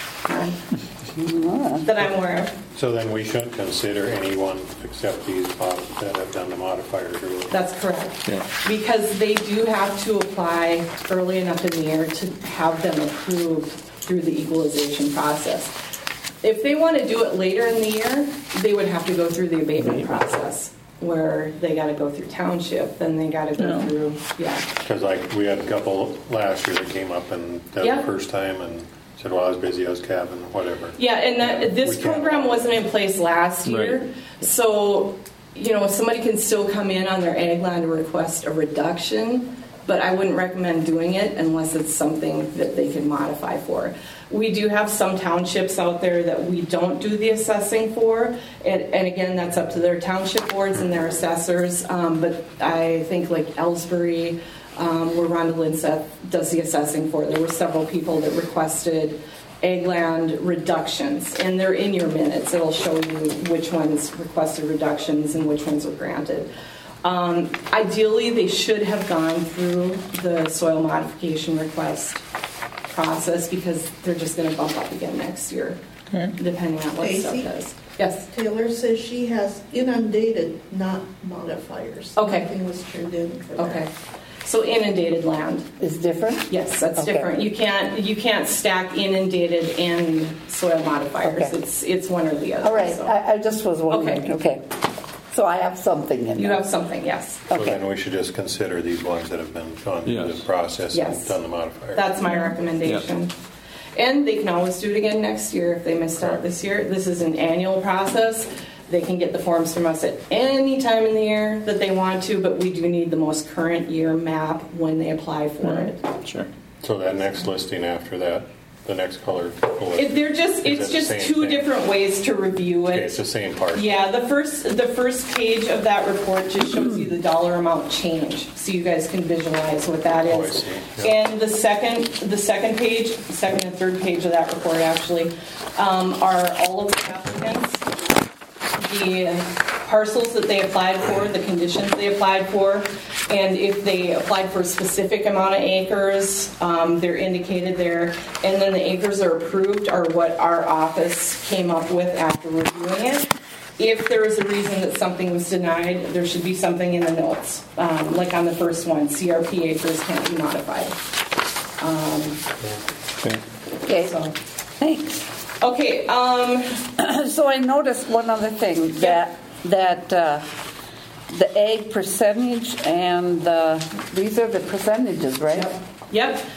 [SPEAKER 1] That I'm aware of.
[SPEAKER 5] So then we shouldn't consider anyone except these that have done the modifiers?
[SPEAKER 1] That's correct.
[SPEAKER 3] Yeah.
[SPEAKER 1] Because they do have to apply early enough in the year to have them approved through the equalization process. If they want to do it later in the year, they would have to go through the abatement process, where they got to go through township, then they got to go through,
[SPEAKER 5] Because like we had a couple last year that came up and that was the first time and said, well, I was busy, I was cabbing, whatever.
[SPEAKER 1] Yeah, and this program wasn't in place last year,
[SPEAKER 5] Right.
[SPEAKER 1] so, somebody can still come in on their ag land and request a reduction, but I wouldn't recommend doing it unless it's something that they can modify for. We do have some townships out there that we don't do the assessing for, and again, that's up to their township boards and their assessors, but I think like Ellsbury, where Rhonda Linseth does the assessing for, there were several people that requested ag land reductions, and they're in your minutes. It'll show you which ones requested reductions and which ones were granted. Ideally, they should have gone through the soil modification request process, because they're just going to bump up again next year, depending on what stuff does. Yes?
[SPEAKER 12] Taylor says she has inundated, not modifiers.
[SPEAKER 1] Okay.
[SPEAKER 12] Nothing was turned in for that.
[SPEAKER 1] Okay. So inundated land
[SPEAKER 4] is different?
[SPEAKER 1] Yes, that's different. You can't stack inundated and soil modifiers. It's one or the other.
[SPEAKER 4] All right.
[SPEAKER 1] So.
[SPEAKER 4] I just was wondering. Okay. So I have something in
[SPEAKER 1] You
[SPEAKER 4] there.
[SPEAKER 1] have something, yes.
[SPEAKER 5] So then we should just consider these ones that have been gone through the process and done the modifiers.
[SPEAKER 1] That's my recommendation. And they can always do it again next year if they missed out this year. This is an annual process. They can get the forms from us at any time in the year that they want to, but we do need the most current year map when they apply for it.
[SPEAKER 3] Sure.
[SPEAKER 5] So that next listing after that, the next color.
[SPEAKER 1] It's just two different ways to review it.
[SPEAKER 5] Okay, it's the same part.
[SPEAKER 1] Yeah, the first page of that report just shows you the dollar amount change, so you guys can visualize what that is.
[SPEAKER 5] Oh, I see. Yeah.
[SPEAKER 1] And the second page, second and third page of that report actually, are all of the applicants, the parcels that they applied for, the conditions they applied for, and if they applied for a specific amount of acres, they're indicated there. And then the acres are approved are what our office came up with after reviewing it. If there is a reason that something was denied, there should be something in the notes. Like on the first one, CRP acres can't be modified.
[SPEAKER 4] Okay,
[SPEAKER 1] so.
[SPEAKER 4] Thanks.
[SPEAKER 1] Okay.
[SPEAKER 4] So I noticed one other thing, that the ag percentage and these are the percentages, right?
[SPEAKER 1] Yep.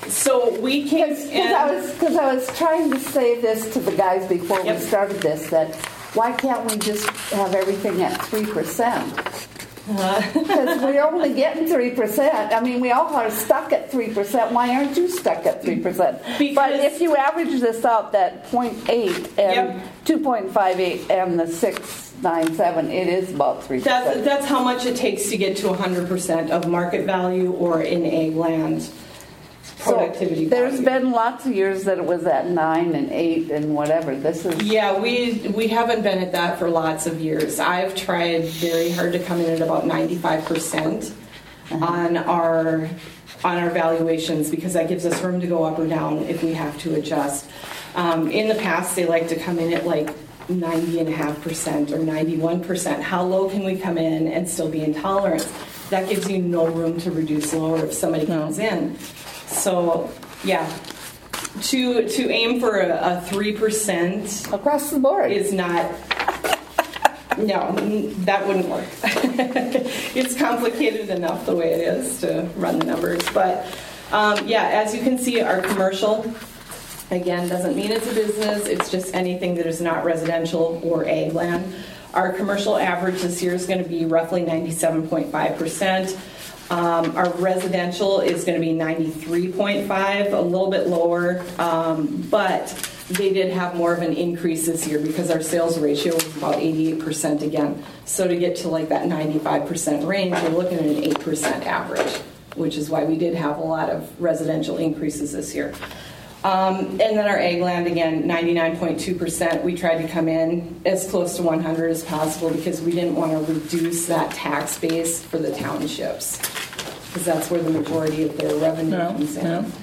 [SPEAKER 1] So we came
[SPEAKER 4] Because I was trying to say this to the guys before
[SPEAKER 1] Yep.
[SPEAKER 4] we started this, that why can't we just have everything at 3%? Because we're only getting 3%. I mean, we all are stuck at 3%. Why aren't you stuck at 3%? But if you average this out, that 0.8 and 2.58 and the 697, it is about 3%.
[SPEAKER 1] That's how much it takes to get to 100% of market value or in ag land productivity.
[SPEAKER 4] There's been lots of years that it was at 9 and 8 and whatever. This is
[SPEAKER 1] we haven't been at that for lots of years. I've tried very hard to come in at about 95% on our valuations because that gives us room to go up or down if we have to adjust. In the past, they like to come in at like 90.5% or 91%. How low can we come in and still be in tolerance? That gives you no room to reduce lower if somebody comes in. So, yeah, to aim for a 3%
[SPEAKER 4] across the board
[SPEAKER 1] is not. No, that wouldn't work. It's complicated enough the way it is to run the numbers. But as you can see, our commercial, again, doesn't mean it's a business. It's just anything that is not residential or ag land. Our commercial average this year is going to be roughly 97.5%. Our residential is going to be 93.5, a little bit lower, but they did have more of an increase this year because our sales ratio was about 88% again. So to get to like that 95% range, we're looking at an 8% average, which is why we did have a lot of residential increases this year. And then our ag land, again, 99.2%. We tried to come in as close to 100 as possible because we didn't want to reduce that tax base for the townships because that's where the majority of their revenue comes in.
[SPEAKER 3] Yeah.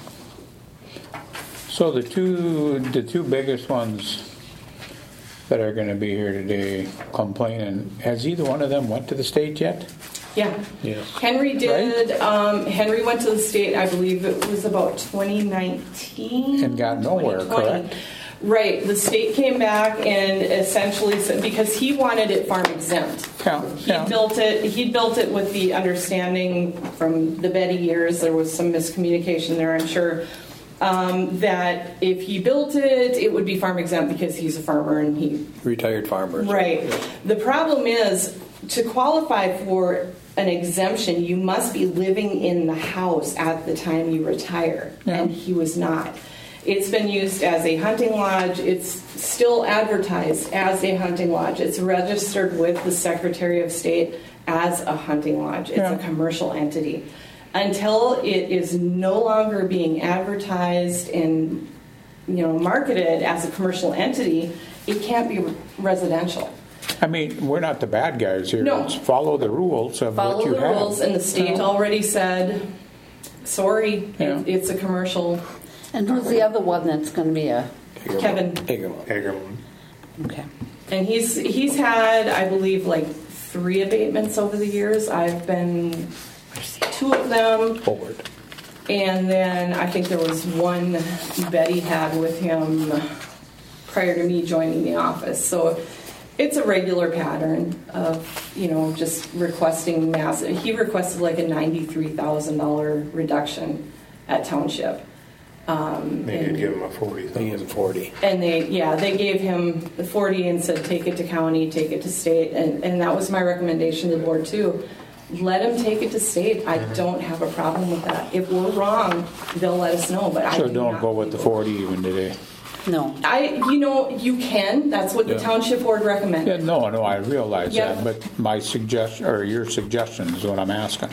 [SPEAKER 3] So the two biggest ones that are going to be here today complaining, has either one of them went to the state yet?
[SPEAKER 1] Yeah.
[SPEAKER 3] Yes.
[SPEAKER 1] Henry did. Right? Henry went to the state, I believe it was about 2019.
[SPEAKER 3] And got nowhere, correct?
[SPEAKER 1] Right. The state came back and essentially said, because he wanted it farm exempt. He built it with the understanding from the Betty years, there was some miscommunication there, I'm sure, that if he built it, it would be farm exempt because he's a farmer and he...
[SPEAKER 11] Retired farmer.
[SPEAKER 1] Right. Yeah. The problem is, to qualify for an exemption, you must be living in the house at the time you retire, and he was not. It's been used as a hunting lodge. It's still advertised as a hunting lodge. It's registered with the Secretary of State as a hunting lodge. It's a commercial entity. Until it is no longer being advertised and marketed as a commercial entity, it can't be residential.
[SPEAKER 3] I mean, we're not the bad guys here.
[SPEAKER 1] No.
[SPEAKER 3] It's follow the rules of what you have.
[SPEAKER 1] Follow the rules, and the state already said, sorry, it's a commercial.
[SPEAKER 4] And who's the other one that's going to be a...
[SPEAKER 1] Kevin.
[SPEAKER 5] Hagerman.
[SPEAKER 4] Okay.
[SPEAKER 1] And he's had, I believe, like 3 abatements over the years. I've been 2 of them.
[SPEAKER 11] Forward.
[SPEAKER 1] And then I think there was one Betty had with him prior to me joining the office. So it's a regular pattern of, just requesting massive. He requested like a $93,000 reduction at Township.
[SPEAKER 5] They did give him a 40.
[SPEAKER 11] They gave him 40.
[SPEAKER 1] And they gave him the 40 and said, take it to county, take it to state. And that was my recommendation to the board too. Let him take it to state. I don't have a problem with that. If we're wrong, they'll let us know. But
[SPEAKER 3] so don't go with the 40 even today.
[SPEAKER 4] No.
[SPEAKER 1] You can. That's what the township board recommended.
[SPEAKER 3] Yeah, no, I realize that. But my suggestion, or your suggestion, is what I'm asking.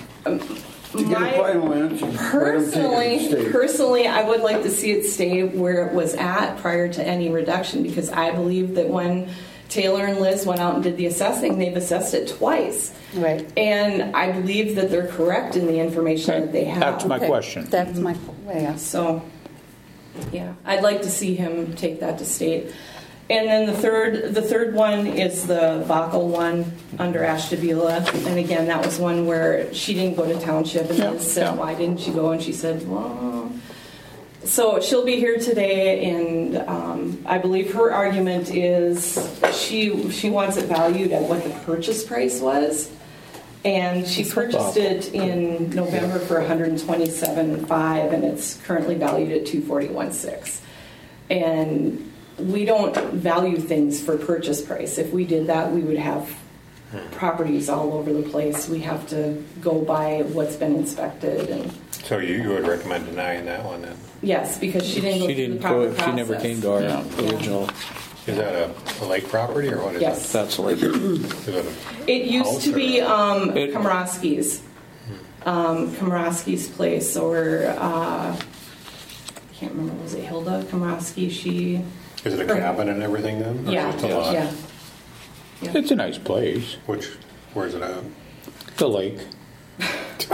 [SPEAKER 1] Personally, I would like to see it stay where it was at prior to any reduction, because I believe that when Taylor and Liz went out and did the assessing, they've assessed it twice.
[SPEAKER 4] Right.
[SPEAKER 1] And I believe that they're correct in the information that they have.
[SPEAKER 3] That's my question.
[SPEAKER 4] That's my
[SPEAKER 1] So, I'd like to see him take that to state. And then the third one is the Backel one under Ashtabula. And again, that was one where she didn't go to township, and Liz said, why didn't you go? And she said, well... So she'll be here today, and I believe her argument is she wants it valued at what the purchase price was. And she purchased it in November for $127,500, and it's currently valued at $241,600. And we don't value things for purchase price. If we did that, we would have properties all over the place. We have to go by what's been inspected. And
[SPEAKER 5] So you would recommend denying that one then?
[SPEAKER 1] yes, because she didn't go through the proper process.
[SPEAKER 11] She never came to our original.
[SPEAKER 5] Is that a lake property or what is
[SPEAKER 1] Yes.
[SPEAKER 11] That's like.
[SPEAKER 1] It used to be Komorowski's. Komorowski's place, or I can't remember, was it Hilda Komorowski?
[SPEAKER 5] Is it a cabin and everything then? Or
[SPEAKER 1] Yeah,
[SPEAKER 5] just a lot?
[SPEAKER 1] yeah.
[SPEAKER 3] It's a nice place.
[SPEAKER 5] Where's it at?
[SPEAKER 3] The lake.
[SPEAKER 5] Which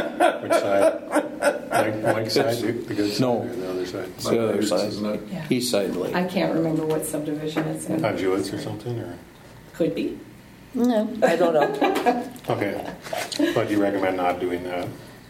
[SPEAKER 5] side? Mike's side? The good side
[SPEAKER 11] No.
[SPEAKER 5] or the other side?
[SPEAKER 11] It's the other side,
[SPEAKER 9] Isn't it?
[SPEAKER 1] Yeah.
[SPEAKER 11] east side of the lake.
[SPEAKER 1] I can't remember what subdivision it's in.
[SPEAKER 5] On Jewett or something? Or?
[SPEAKER 1] Could be.
[SPEAKER 4] No, I don't know.
[SPEAKER 5] Okay. But you recommend not doing that?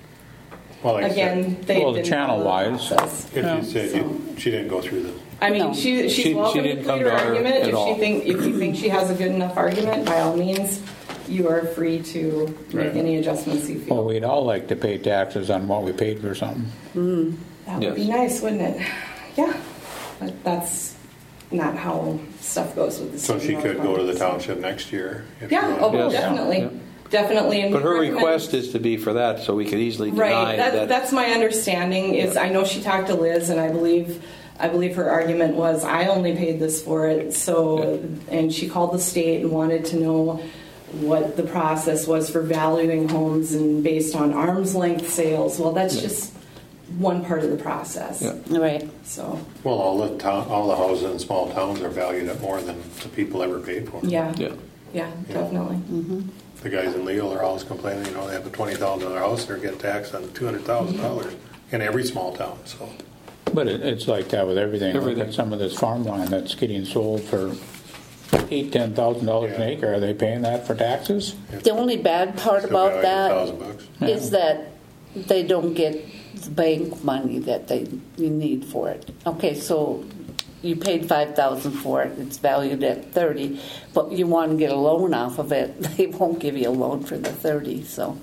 [SPEAKER 5] Well, like
[SPEAKER 1] Again, they
[SPEAKER 3] Well, the
[SPEAKER 1] didn't
[SPEAKER 3] channel
[SPEAKER 1] follow the
[SPEAKER 3] wise.
[SPEAKER 1] process.
[SPEAKER 5] if
[SPEAKER 3] Yeah.
[SPEAKER 5] you said she didn't go through the...
[SPEAKER 1] I mean,
[SPEAKER 4] No.
[SPEAKER 1] she's
[SPEAKER 11] She
[SPEAKER 1] welcome to
[SPEAKER 11] didn't come
[SPEAKER 1] plead her
[SPEAKER 11] to our
[SPEAKER 1] argument.
[SPEAKER 11] at all.
[SPEAKER 1] If you think she has a good enough argument, by all means, you are free to make
[SPEAKER 5] Right.
[SPEAKER 1] any adjustments you feel.
[SPEAKER 3] Well, we'd all like to pay taxes on what we paid for something.
[SPEAKER 1] That would be
[SPEAKER 11] Yes.
[SPEAKER 1] nice, wouldn't it? Yeah, but that's not how stuff goes with the
[SPEAKER 5] So
[SPEAKER 1] city
[SPEAKER 5] she
[SPEAKER 1] of
[SPEAKER 5] could
[SPEAKER 1] North
[SPEAKER 5] go to the
[SPEAKER 1] Carolina.
[SPEAKER 5] township next year? If she
[SPEAKER 1] Yeah,
[SPEAKER 5] wanted
[SPEAKER 1] oh,
[SPEAKER 5] to.
[SPEAKER 11] Yes.
[SPEAKER 1] definitely.
[SPEAKER 11] Yeah.
[SPEAKER 1] Definitely. And
[SPEAKER 11] But her
[SPEAKER 1] we recommend-
[SPEAKER 11] request is to be for that, so we could easily deny
[SPEAKER 1] Right,
[SPEAKER 11] that.
[SPEAKER 1] that's my understanding, is I know she talked to Liz, and I believe her argument was, I only paid this for it, so, and she called the state and wanted to know what the process was for valuing homes and based on arm's length sales. Well, that's just one part of the process.
[SPEAKER 11] Yeah.
[SPEAKER 4] Right.
[SPEAKER 1] So,
[SPEAKER 5] Well, all the houses in small towns are valued at more than the people ever paid for them.
[SPEAKER 1] yeah,
[SPEAKER 11] Yeah.
[SPEAKER 1] yeah, definitely.
[SPEAKER 5] The guys in Leo are always complaining, they have a $20,000 house, they're getting taxed on $200,000 in every small town, so.
[SPEAKER 3] But it's like that with everything. Look
[SPEAKER 11] Everything.
[SPEAKER 3] at some of this farmland that's getting sold for $8,000-10,000 an acre. Are they paying that for taxes?
[SPEAKER 4] The only bad part
[SPEAKER 5] Still
[SPEAKER 4] about
[SPEAKER 5] valued
[SPEAKER 4] that
[SPEAKER 5] $1,000.
[SPEAKER 4] is that they don't get the bank money that you need for it. Okay, so you paid $5,000 for it. It's valued at $30,000, but you want to get a loan off of it. They won't give you a loan for the $30,000. So,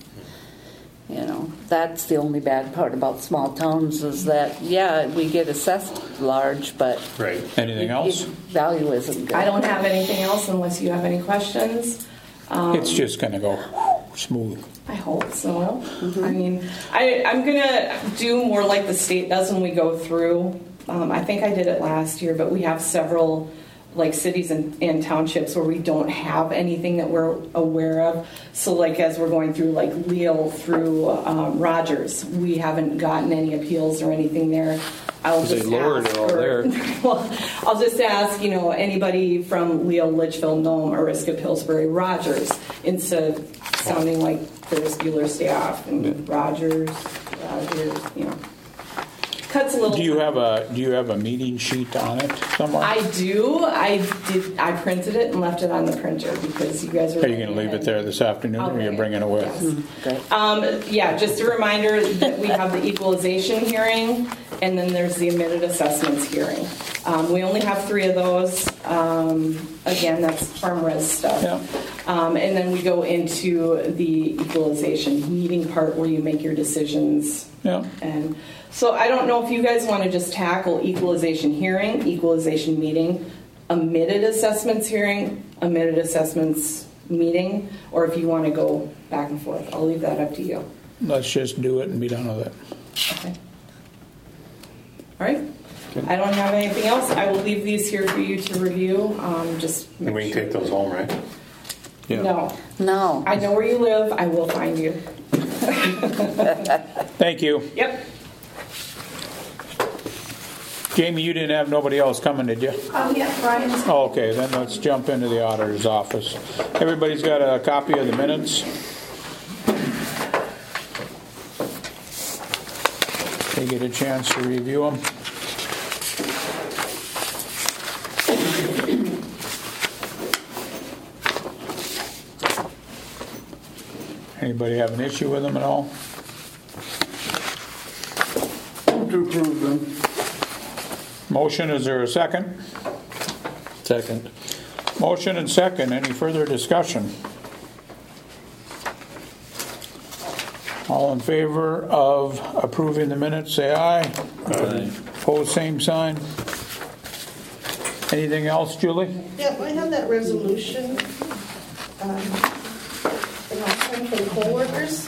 [SPEAKER 4] that's the only bad part about small towns is that we get assessed large, but
[SPEAKER 5] Right.
[SPEAKER 3] Anything else?
[SPEAKER 4] value isn't good.
[SPEAKER 1] I don't have anything else unless you have any questions.
[SPEAKER 3] It's just going to go smooth.
[SPEAKER 1] I hope so. I mean, I'm going to do more like the state does when we go through. I think I did it last year, but we have several like cities and townships where we don't have anything that we're aware of. So like as we're going through like Leo through Rogers, we haven't gotten any appeals or anything there. I'll
[SPEAKER 11] They
[SPEAKER 1] just
[SPEAKER 11] lowered
[SPEAKER 1] ask
[SPEAKER 11] it all there.
[SPEAKER 1] Well, I'll just ask, anybody from Leo, Litchfield, Nome, Ariska, Pillsbury, Rogers, instead of sounding like Ferris Bueller staff and Rogers, Cuts a little.
[SPEAKER 3] Do you have a meeting sheet on it somewhere?
[SPEAKER 1] I do. I printed it and left it on the printer because you guys are.
[SPEAKER 3] Are you going to leave it there this afternoon, or are you bringing it with?
[SPEAKER 1] Yeah, just a reminder that we have the equalization hearing, and then there's the admitted assessments hearing. We only have 3 of those. Again, that's farm res stuff.
[SPEAKER 3] Yeah.
[SPEAKER 1] And then we go into the equalization meeting part where you make your decisions.
[SPEAKER 3] Yeah.
[SPEAKER 1] And so I don't know if you guys want to just tackle equalization hearing, equalization meeting, admitted assessments hearing, admitted assessments meeting, or if you want to go back and forth. I'll leave that up to you.
[SPEAKER 3] Let's just do it and be done with it.
[SPEAKER 1] Okay. All right. I don't have anything else. I will leave these here for you to review. Just
[SPEAKER 5] And we can take those home, right?
[SPEAKER 3] Yeah.
[SPEAKER 4] No.
[SPEAKER 1] I know where you live. I will find you.
[SPEAKER 3] Thank you.
[SPEAKER 1] Yep.
[SPEAKER 3] Jamie, you didn't have nobody else coming, did you?
[SPEAKER 12] Yeah, Brian's.
[SPEAKER 3] Oh, okay, then let's jump into the auditor's office. Everybody's got a copy of the minutes? They get a chance to review them? Anybody have an issue with them at all?
[SPEAKER 2] To approve them.
[SPEAKER 3] Motion, is there a second?
[SPEAKER 11] Second.
[SPEAKER 3] Motion and second, any further discussion? All in favor of approving the minutes, say aye.
[SPEAKER 11] Aye.
[SPEAKER 3] Opposed, same sign. Anything else, Julie?
[SPEAKER 12] Yeah, I have that resolution, and I'll send for the poll workers.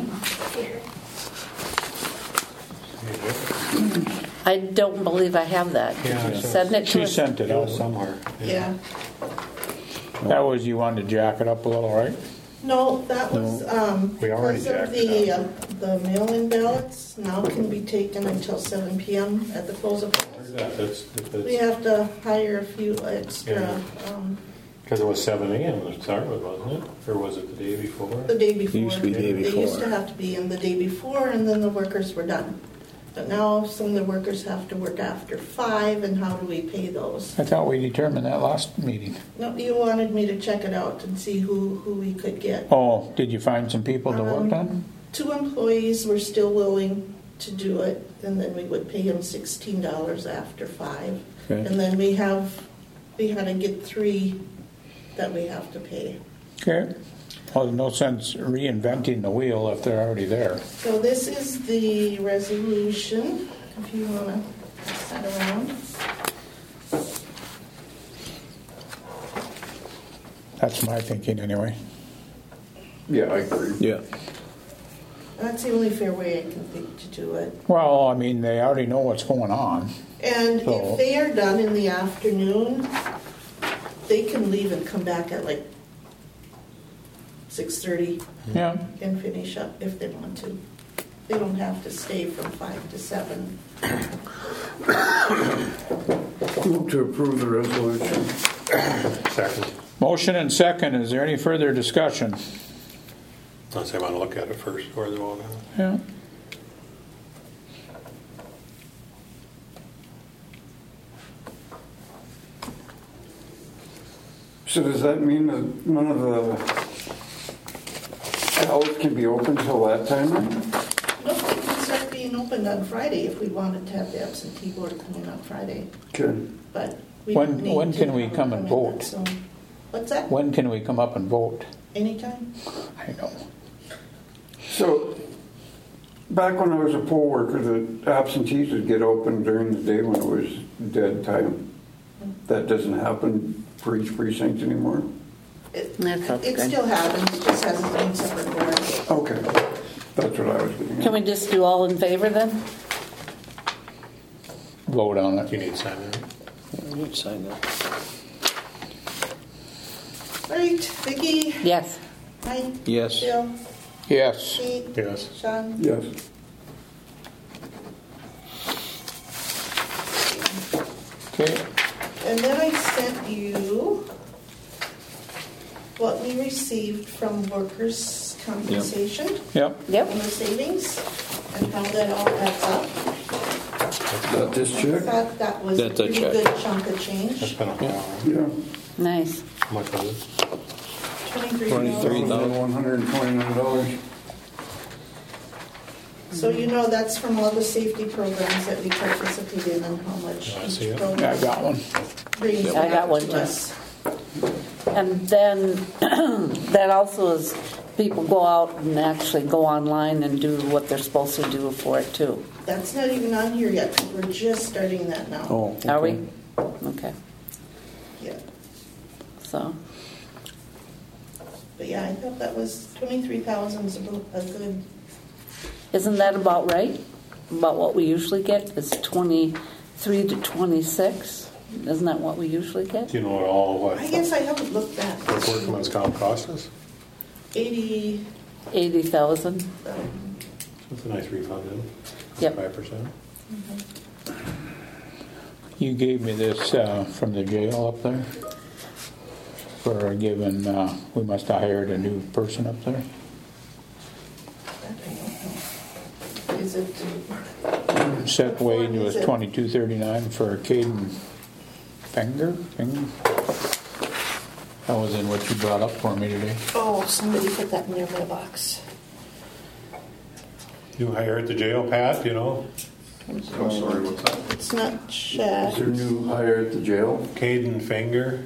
[SPEAKER 4] I don't believe I have that.
[SPEAKER 5] Yeah,
[SPEAKER 4] Send it to
[SPEAKER 3] She
[SPEAKER 4] us.
[SPEAKER 3] sent it out.
[SPEAKER 5] somewhere.
[SPEAKER 12] Yeah.
[SPEAKER 3] That was, you wanted to jack it up a little, right?
[SPEAKER 12] No, that was,
[SPEAKER 5] We already
[SPEAKER 12] because of
[SPEAKER 5] jacked
[SPEAKER 12] the mail-in ballots now can be taken until 7 p.m. at the close of polls. We have to hire a few extra,
[SPEAKER 5] Because it was 7 a.m. to start with, wasn't it? Or was it the day before?
[SPEAKER 12] the day before.
[SPEAKER 11] Used to be day
[SPEAKER 12] They used
[SPEAKER 11] before.
[SPEAKER 12] to have to be in the day before, and then the workers were done. But now some of the workers have to work after 5, and how do we pay those?
[SPEAKER 3] I thought we determined that last meeting.
[SPEAKER 12] No, you wanted me to check it out and see who we could get.
[SPEAKER 3] Oh, did you find some people to work on?
[SPEAKER 12] 2 employees were still willing to do it, and then we would pay them $16 after 5.
[SPEAKER 3] Okay.
[SPEAKER 12] And then we had to get 3 that we have to pay.
[SPEAKER 3] Okay. Well, there's no sense reinventing the wheel if they're already there.
[SPEAKER 12] So this is the resolution, if you want to pass that around.
[SPEAKER 3] That's my thinking anyway.
[SPEAKER 2] Yeah, I agree.
[SPEAKER 11] Yeah.
[SPEAKER 12] That's the only fair way I can think to do it.
[SPEAKER 3] Well, I mean, they already know what's going on.
[SPEAKER 12] And
[SPEAKER 3] So-
[SPEAKER 12] if they are done in the afternoon, they can leave and come back at like 6:30
[SPEAKER 3] Yeah.
[SPEAKER 12] and finish up if they want to. They don't have to stay from 5 to 7.
[SPEAKER 2] Move to approve the resolution.
[SPEAKER 5] Second.
[SPEAKER 3] Motion and second. Is there any further discussion?
[SPEAKER 5] Unless I want to look at it first before they vote on it.
[SPEAKER 3] Yeah.
[SPEAKER 2] So does that mean that none of the outlets can be open till that time?
[SPEAKER 12] No, they can start being opened on Friday if we wanted to have the absentee board come in on Friday.
[SPEAKER 2] Okay.
[SPEAKER 12] But we
[SPEAKER 3] When-
[SPEAKER 12] don't need
[SPEAKER 3] when
[SPEAKER 12] to
[SPEAKER 3] can we
[SPEAKER 12] have
[SPEAKER 3] come
[SPEAKER 12] them
[SPEAKER 3] and
[SPEAKER 12] in
[SPEAKER 3] vote?
[SPEAKER 12] that soon. What's that?
[SPEAKER 3] When can we come up and vote?
[SPEAKER 12] Anytime?
[SPEAKER 3] I know.
[SPEAKER 2] So, back when I was a poll worker, the absentees would get open during the day when it was dead time. That doesn't happen for each precinct anymore?
[SPEAKER 12] It
[SPEAKER 4] That's
[SPEAKER 12] it
[SPEAKER 4] good.
[SPEAKER 12] still happens, it just has its own separate board.
[SPEAKER 2] Okay, that's what I was getting at.
[SPEAKER 4] Can we just do all in favor then?
[SPEAKER 3] Vote on
[SPEAKER 5] Do
[SPEAKER 3] it.
[SPEAKER 5] you need to sign that?
[SPEAKER 11] You can sign that.
[SPEAKER 12] Right, Vicki?
[SPEAKER 4] Yes.
[SPEAKER 12] Mike?
[SPEAKER 11] Yes.
[SPEAKER 12] Bill?
[SPEAKER 3] Yes.
[SPEAKER 12] Kate?
[SPEAKER 5] Yes.
[SPEAKER 12] Sean?
[SPEAKER 2] Yes.
[SPEAKER 3] Okay.
[SPEAKER 12] And then I sent you what we received from workers' compensation
[SPEAKER 3] Yep.
[SPEAKER 4] Yep.
[SPEAKER 12] and the savings and how that all adds up.
[SPEAKER 2] Got this
[SPEAKER 12] I
[SPEAKER 2] check?
[SPEAKER 12] thought that was a
[SPEAKER 11] That's a
[SPEAKER 12] pretty
[SPEAKER 11] check.
[SPEAKER 12] good chunk of
[SPEAKER 5] That's
[SPEAKER 12] change.
[SPEAKER 5] been a while.
[SPEAKER 2] Yeah.
[SPEAKER 4] Nice.
[SPEAKER 5] How much was it?
[SPEAKER 12] $23.
[SPEAKER 2] $129.
[SPEAKER 12] So you know that's from all the safety programs that we participate in and how much
[SPEAKER 5] I see
[SPEAKER 12] each
[SPEAKER 5] it.
[SPEAKER 12] program
[SPEAKER 3] Yeah, I got one.
[SPEAKER 12] brings
[SPEAKER 4] I
[SPEAKER 12] back
[SPEAKER 4] got one
[SPEAKER 12] to
[SPEAKER 4] too.
[SPEAKER 12] us.
[SPEAKER 4] And then that also is people go out and actually go online and do what they're supposed to do for it too.
[SPEAKER 12] That's not even on here yet, 'cause we're just starting that now.
[SPEAKER 11] Oh.
[SPEAKER 4] Are we? Okay.
[SPEAKER 12] Yeah.
[SPEAKER 4] So,
[SPEAKER 12] But yeah, I thought that was 23,000 is a good,
[SPEAKER 4] isn't that about right? About what we usually get? It's 23 to 26. Isn't that what we usually get?
[SPEAKER 5] Do you know at all what
[SPEAKER 12] I guess I haven't looked back.
[SPEAKER 5] workman's comp cost us?
[SPEAKER 12] 80,
[SPEAKER 4] 80,000.
[SPEAKER 5] That's a nice refund, isn't it?
[SPEAKER 4] Yep.
[SPEAKER 5] 5%.
[SPEAKER 3] You gave me this from the jail up there for giving, we must have hired a new person up there.
[SPEAKER 12] is it,
[SPEAKER 3] Set wage was $22.39 for Caden Finger. That was in what you brought up for me today.
[SPEAKER 12] oh, somebody put that in their mailbox.
[SPEAKER 5] You hire at the jail, Pat, you know?
[SPEAKER 9] I'm sorry, what's that?
[SPEAKER 12] It's not Chad.
[SPEAKER 2] Is there a new hire at the jail?
[SPEAKER 5] Caden Finger.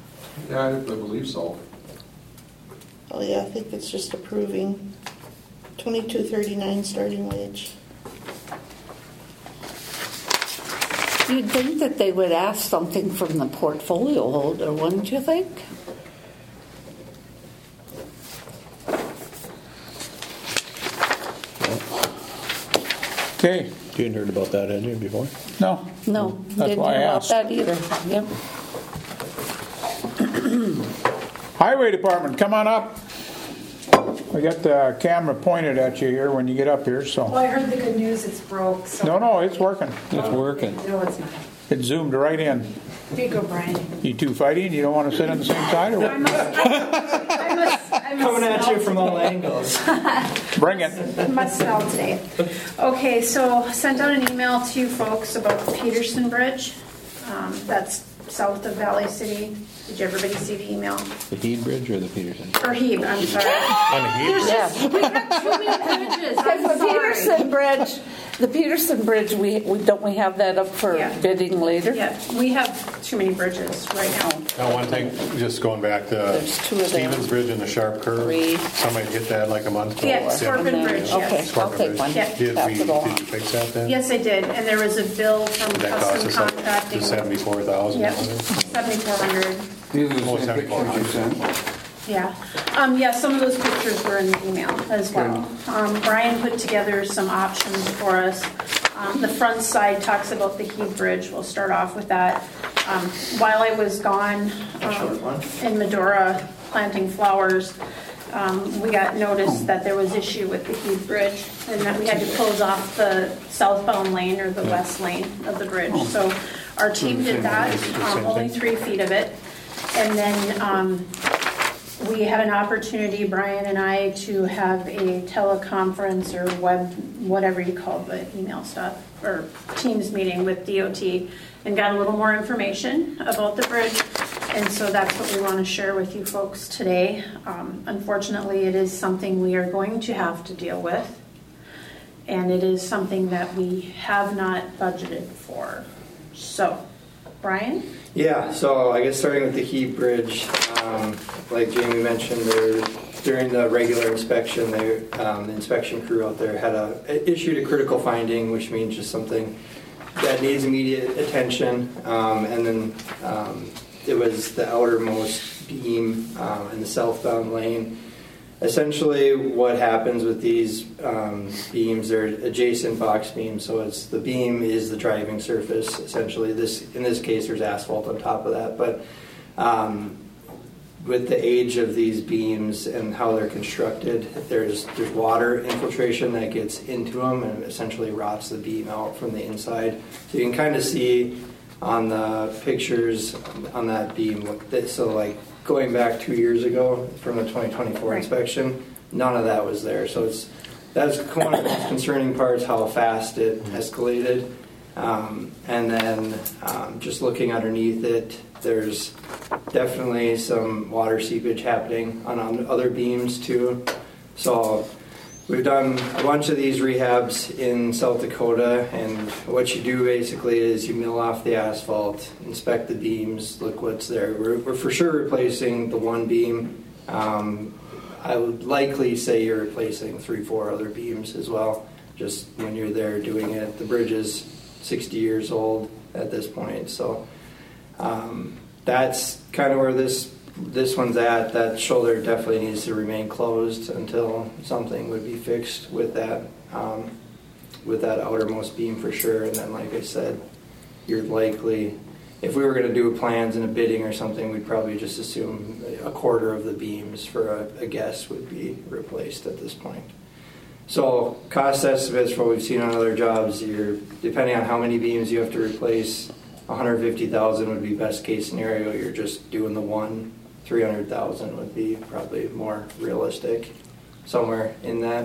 [SPEAKER 9] Yeah, I believe so.
[SPEAKER 12] Oh yeah, I think it's just approving. $22.39 starting wage.
[SPEAKER 4] You'd think that they would ask something from the portfolio holder, wouldn't you think?
[SPEAKER 3] Okay.
[SPEAKER 11] You hadn't heard about that, had you, before?
[SPEAKER 3] No.
[SPEAKER 4] No,
[SPEAKER 3] That's
[SPEAKER 4] didn't
[SPEAKER 3] why I
[SPEAKER 4] know about
[SPEAKER 3] asked.
[SPEAKER 4] that either. Yep.
[SPEAKER 3] Highway Department, come on up. We got the camera pointed at you here when you get up here, so.
[SPEAKER 13] Well, I heard the good news, it's broke, so.
[SPEAKER 3] No, it's working.
[SPEAKER 11] It's working.
[SPEAKER 13] No, it's not.
[SPEAKER 3] It zoomed right in.
[SPEAKER 13] Here you go, Brian.
[SPEAKER 3] You two fighting? You don't want to sit on the same side or
[SPEAKER 13] I
[SPEAKER 3] what?
[SPEAKER 13] must
[SPEAKER 14] Coming at
[SPEAKER 13] smell
[SPEAKER 14] you from all angles.
[SPEAKER 3] Bring it.
[SPEAKER 13] Must smell today. Okay, so sent out an email to you folks about the Peterson Bridge. That's south of Valley City. Did everybody see the email?
[SPEAKER 11] The Heed Bridge or the Peterson?
[SPEAKER 13] Or Hebe, I'm sorry.
[SPEAKER 5] On the heat?
[SPEAKER 4] Yeah.
[SPEAKER 13] We have too many bridges.
[SPEAKER 4] Because
[SPEAKER 13] I'm sorry.
[SPEAKER 4] the Peterson Bridge, we have that up for
[SPEAKER 13] Yeah.
[SPEAKER 4] bidding later?
[SPEAKER 13] Yeah, we have too many bridges right now.
[SPEAKER 5] Now, one thing, just going back to
[SPEAKER 4] There's two of them.
[SPEAKER 5] Stevens Bridge and the sharp curve.
[SPEAKER 4] Three.
[SPEAKER 5] Somebody hit that like a month ago.
[SPEAKER 13] Yeah, Scorpion Bridge,
[SPEAKER 4] Okay,
[SPEAKER 13] yes.
[SPEAKER 4] I'll take one.
[SPEAKER 13] Yeah.
[SPEAKER 5] Did
[SPEAKER 4] Pass it along.
[SPEAKER 5] you fix that then?
[SPEAKER 13] Yes, I did, and there was a bill from
[SPEAKER 5] That cost
[SPEAKER 13] custom
[SPEAKER 5] us like
[SPEAKER 13] contracting.
[SPEAKER 5] $74,000.
[SPEAKER 13] Yep, 7,400.
[SPEAKER 2] These are the
[SPEAKER 5] Oh,
[SPEAKER 2] same pictures you sent.
[SPEAKER 13] Yeah. Yeah, some of those pictures were in the email as well. Brian put together some options for us. The front side talks about the Heath Bridge. We'll start off with that. While I was gone in Medora planting flowers, we got notice that there was issue with the Heath Bridge and that we had to close off the southbound lane or the west lane of the bridge. So our team did that, only 3 feet of it. And then we had an opportunity, Brian and I, to have a teleconference or web, whatever you call the email stuff, or Teams meeting with DOT and got a little more information about the bridge. And so that's what we want to share with you folks today. Unfortunately, it is something we are going to have to deal with. And it is something that we have not budgeted for. So, Brian?
[SPEAKER 14] Yeah, so I guess starting with the Heat Bridge, like Jamie mentioned, during the regular inspection, the inspection crew out there had issued a critical finding, which means just something that needs immediate attention. And then it was the outermost beam in the southbound lane. Essentially, what happens with these beams, they're adjacent box beams, so the beam is the driving surface. Essentially, in this case, there's asphalt on top of that. But with the age of these beams and how they're constructed, there's water infiltration that gets into them and essentially rots the beam out from the inside. So you can kind of see on the pictures on that beam. So like, going back 2 years ago from the 2024 inspection, none of that was there. So that's one of the most concerning parts, how fast it escalated. And then just looking underneath it, there's definitely some water seepage happening on other beams too. So we've done a bunch of these rehabs in South Dakota, and what you do basically is you mill off the asphalt, inspect the beams, look what's there. We're for sure replacing the one beam. I would likely say you're replacing 3-4 other beams as well, just when you're there doing it. The bridge is 60 years old at this point, so that's kind of where this one's at. That shoulder definitely needs to remain closed until something would be fixed with that outermost beam for sure. And then, like I said, you're likely, if we were going to do plans and a bidding or something, we'd probably just assume a quarter of the beams for a guess would be replaced at this point. So cost estimates for what we've seen on other jobs, depending on how many beams you have to replace, $150,000 would be best case scenario. You're just doing the one. $300,000 would be probably more realistic, somewhere in that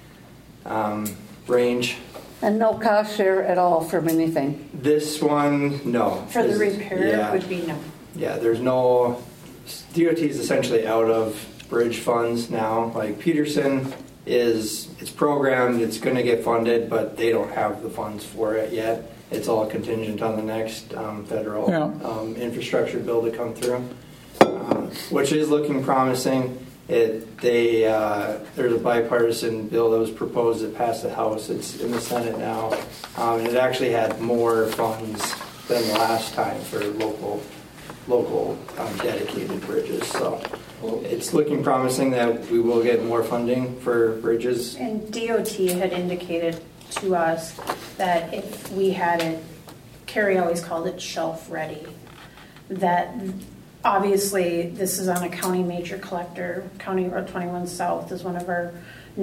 [SPEAKER 14] range.
[SPEAKER 4] And no cost share at all from anything?
[SPEAKER 14] This one, no.
[SPEAKER 13] For the repair, it would be no.
[SPEAKER 14] Yeah, there's no, DOT is essentially out of bridge funds now. Like Peterson it's programmed, it's going to get funded, but they don't have the funds for it yet. It's all contingent on the next federal infrastructure bill to come through, which is looking promising. There's a bipartisan bill that was proposed that passed the House. It's in the Senate now, and it actually had more funds than last time for local dedicated bridges. So it's looking promising that we will get more funding for bridges.
[SPEAKER 13] And DOT had indicated to us that if we had it, Carrie always called it shelf ready, that obviously this is on a county major collector. County Road 21 South is one of our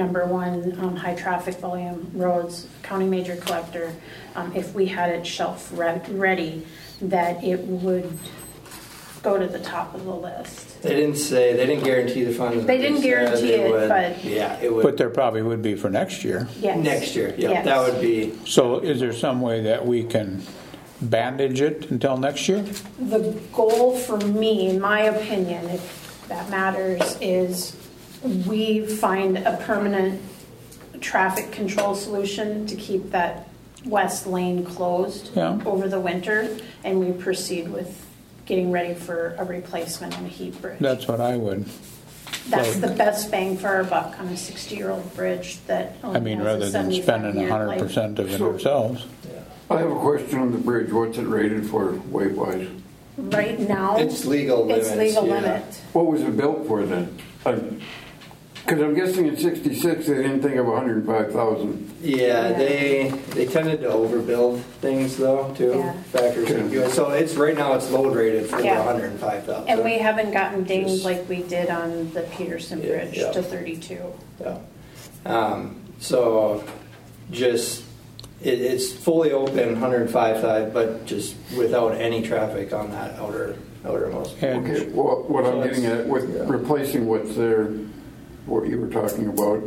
[SPEAKER 13] #1 high traffic volume roads, county major collector. If we had it shelf ready, that it would go to the top of the list.
[SPEAKER 14] They didn't guarantee the funds.
[SPEAKER 13] They didn't guarantee it, but
[SPEAKER 14] yeah, it would.
[SPEAKER 3] But there probably would be for next year.
[SPEAKER 13] Yes.
[SPEAKER 14] Next year, yeah,
[SPEAKER 13] Yes.
[SPEAKER 14] that would be.
[SPEAKER 3] So is there some way that we can bandage it until next year?
[SPEAKER 13] The goal for me, in my opinion, if that matters, is we find a permanent traffic control solution to keep that west lane closed over the winter, and we proceed with getting ready for a replacement on a heat bridge.
[SPEAKER 3] That's what I would.
[SPEAKER 13] That's the best bang for our buck on a 60-year-old bridge that only
[SPEAKER 3] I mean,
[SPEAKER 13] has
[SPEAKER 3] rather
[SPEAKER 13] a
[SPEAKER 3] than spending 100% of it ourselves.
[SPEAKER 2] I have a question on the bridge. What's it rated for weight-wise?
[SPEAKER 13] Right now,
[SPEAKER 14] It's legal limits.
[SPEAKER 13] It's legal
[SPEAKER 14] yeah.
[SPEAKER 13] limit.
[SPEAKER 2] What was it built for then? Because I'm guessing in '66 they didn't think of 105,000.
[SPEAKER 14] Yeah, they tended to overbuild things though too.
[SPEAKER 13] Yeah.
[SPEAKER 14] Factors into it. So it's right now it's load rated for
[SPEAKER 13] Yeah.
[SPEAKER 14] 105,000.
[SPEAKER 13] And we haven't gotten dinged
[SPEAKER 14] Just-
[SPEAKER 13] like we did on the Peterson Bridge
[SPEAKER 14] yeah.
[SPEAKER 13] to 32.
[SPEAKER 14] Yeah. So just it's fully open 105 but just without any traffic on that outermost.
[SPEAKER 2] Okay, well, what I'm getting at with replacing what's there, what you were talking about,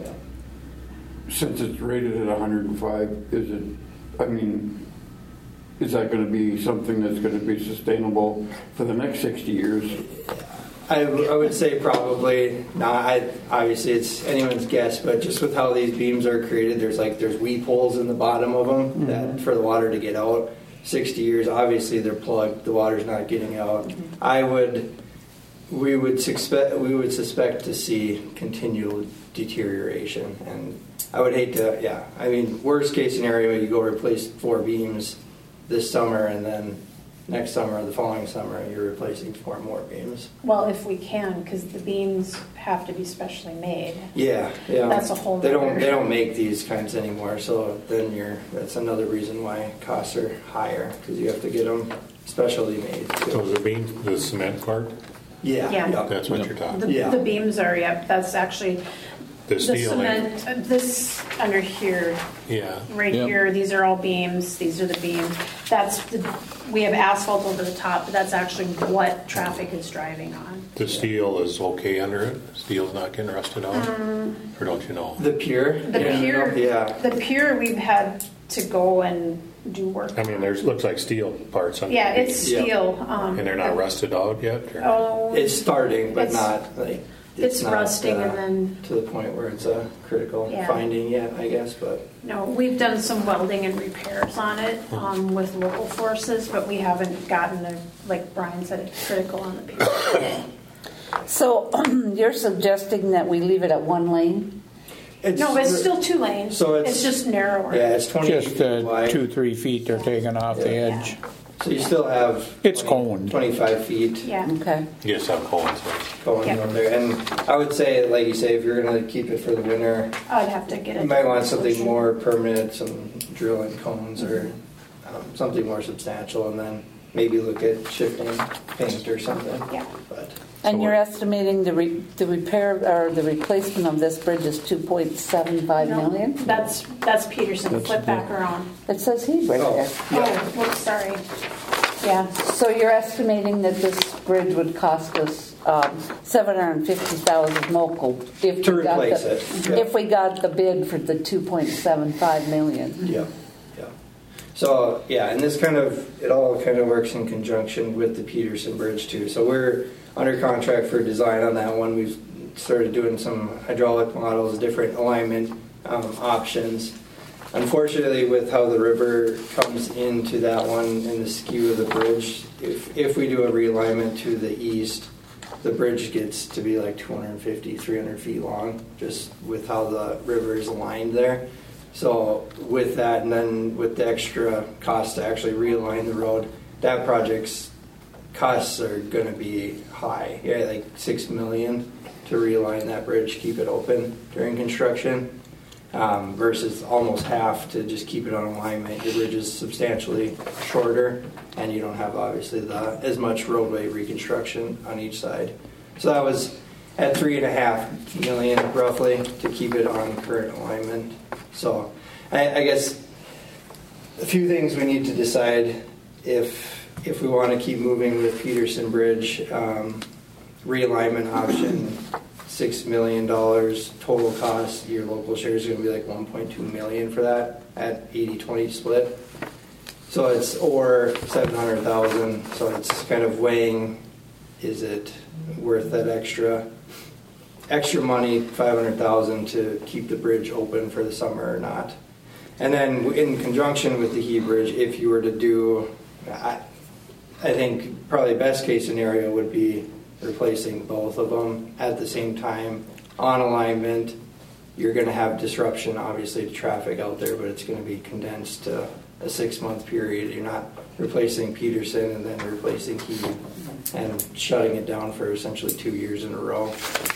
[SPEAKER 2] since it's rated at 105, is that going to be something that's going to be sustainable for the next 60 years?
[SPEAKER 14] I would say probably not. Obviously, it's anyone's guess, but just with how these beams are created, there's weep holes in the bottom of them that for the water to get out. 60 years, obviously they're plugged. The water's not getting out. We would suspect to see continual deterioration, and I would hate to. Yeah, I mean, worst case scenario, you go replace 4 beams this summer, and then next summer or the following summer, you're replacing 4 more beams.
[SPEAKER 13] Well, if we can, because the beams have to be specially made.
[SPEAKER 14] Yeah.
[SPEAKER 13] That's a whole.
[SPEAKER 14] They don't make these kinds anymore, so then that's another reason why costs are higher because you have to get them specially made.
[SPEAKER 5] Those are beams, the cement part.
[SPEAKER 14] Yeah.
[SPEAKER 5] That's what you're talking about.
[SPEAKER 13] The beams are. That's actually.
[SPEAKER 5] The steel
[SPEAKER 13] cement, this under here, right here, these are all beams, these are the beams. We have asphalt over the top, but that's actually what traffic is driving on.
[SPEAKER 5] The steel is okay under it? Steel's not getting rusted out? Or don't you know?
[SPEAKER 14] The pier?
[SPEAKER 13] The pier we've had to go and do work.
[SPEAKER 5] I mean, looks like steel parts under
[SPEAKER 13] Yeah, it's steel.
[SPEAKER 5] And they're not rusted out yet? Or?
[SPEAKER 13] Oh,
[SPEAKER 14] it's starting, but not like...
[SPEAKER 13] It's
[SPEAKER 14] not,
[SPEAKER 13] rusting and then...
[SPEAKER 14] to the point where it's a critical finding yet, I guess, but...
[SPEAKER 13] No, we've done some welding and repairs on it with local forces, but we haven't gotten like Brian said, it's critical on the pier.
[SPEAKER 4] So you're suggesting that we leave it at 1 lane?
[SPEAKER 13] It's still 2 lanes.
[SPEAKER 14] So
[SPEAKER 13] it's just narrower.
[SPEAKER 14] Yeah, it's 20
[SPEAKER 3] Just
[SPEAKER 14] feet wide.
[SPEAKER 3] 2-3 feet they're taking off the edge.
[SPEAKER 14] So you still have...
[SPEAKER 3] It's coned.
[SPEAKER 14] 25 feet.
[SPEAKER 13] Yeah.
[SPEAKER 4] Okay.
[SPEAKER 5] Yes, have cones.
[SPEAKER 14] Going over there. And I would say, like you say, if you're going to keep it for the winter...
[SPEAKER 13] I'd have to get it.
[SPEAKER 14] You might want something more permanent, some drilling cones or something more substantial, and then maybe look at shifting paint or something.
[SPEAKER 13] Yeah.
[SPEAKER 4] And you're estimating the repair or the replacement of this bridge is $2.75 million?
[SPEAKER 13] That's Peterson. Flip back around.
[SPEAKER 4] It says he right there.
[SPEAKER 13] Oh, whoops, sorry. Yeah.
[SPEAKER 4] So you're estimating that this bridge would cost us $750,000 local if we got the bid for the $2.75 million.
[SPEAKER 14] Yeah. So and this it all kind of works in conjunction with the Peterson Bridge too. So we're under contract for design on that one. We've started doing some hydraulic models, different alignment options. Unfortunately, with how the river comes into that one and the skew of the bridge, if we do a realignment to the east, the bridge gets to be like 250, 300 feet long, just with how the river is aligned there. So with that, and then with the extra cost to actually realign the road, that project's costs are going to be high. Yeah, like $6 million to realign that bridge, keep it open during construction, versus almost half to just keep it on alignment. Your bridge is substantially shorter, and you don't have obviously as much roadway reconstruction on each side. So that was at $3.5 million roughly to keep it on current alignment. So I guess a few things we need to decide if we want to keep moving with Peterson Bridge. Realignment option, $6 million total cost. Your local share is going to be like $1.2 million for that at 80-20 split. So it's or $700,000. So it's kind of weighing, is it worth that extra money, $500,000 to keep the bridge open for the summer or not? And then in conjunction with the He Bridge, if you were to do, I think probably best case scenario would be replacing both of them at the same time on alignment. You're going to have disruption obviously to traffic out there, but it's going to be condensed to a 6-month period. You're not replacing Peterson and then replacing He and shutting it down for essentially 2 years in a row.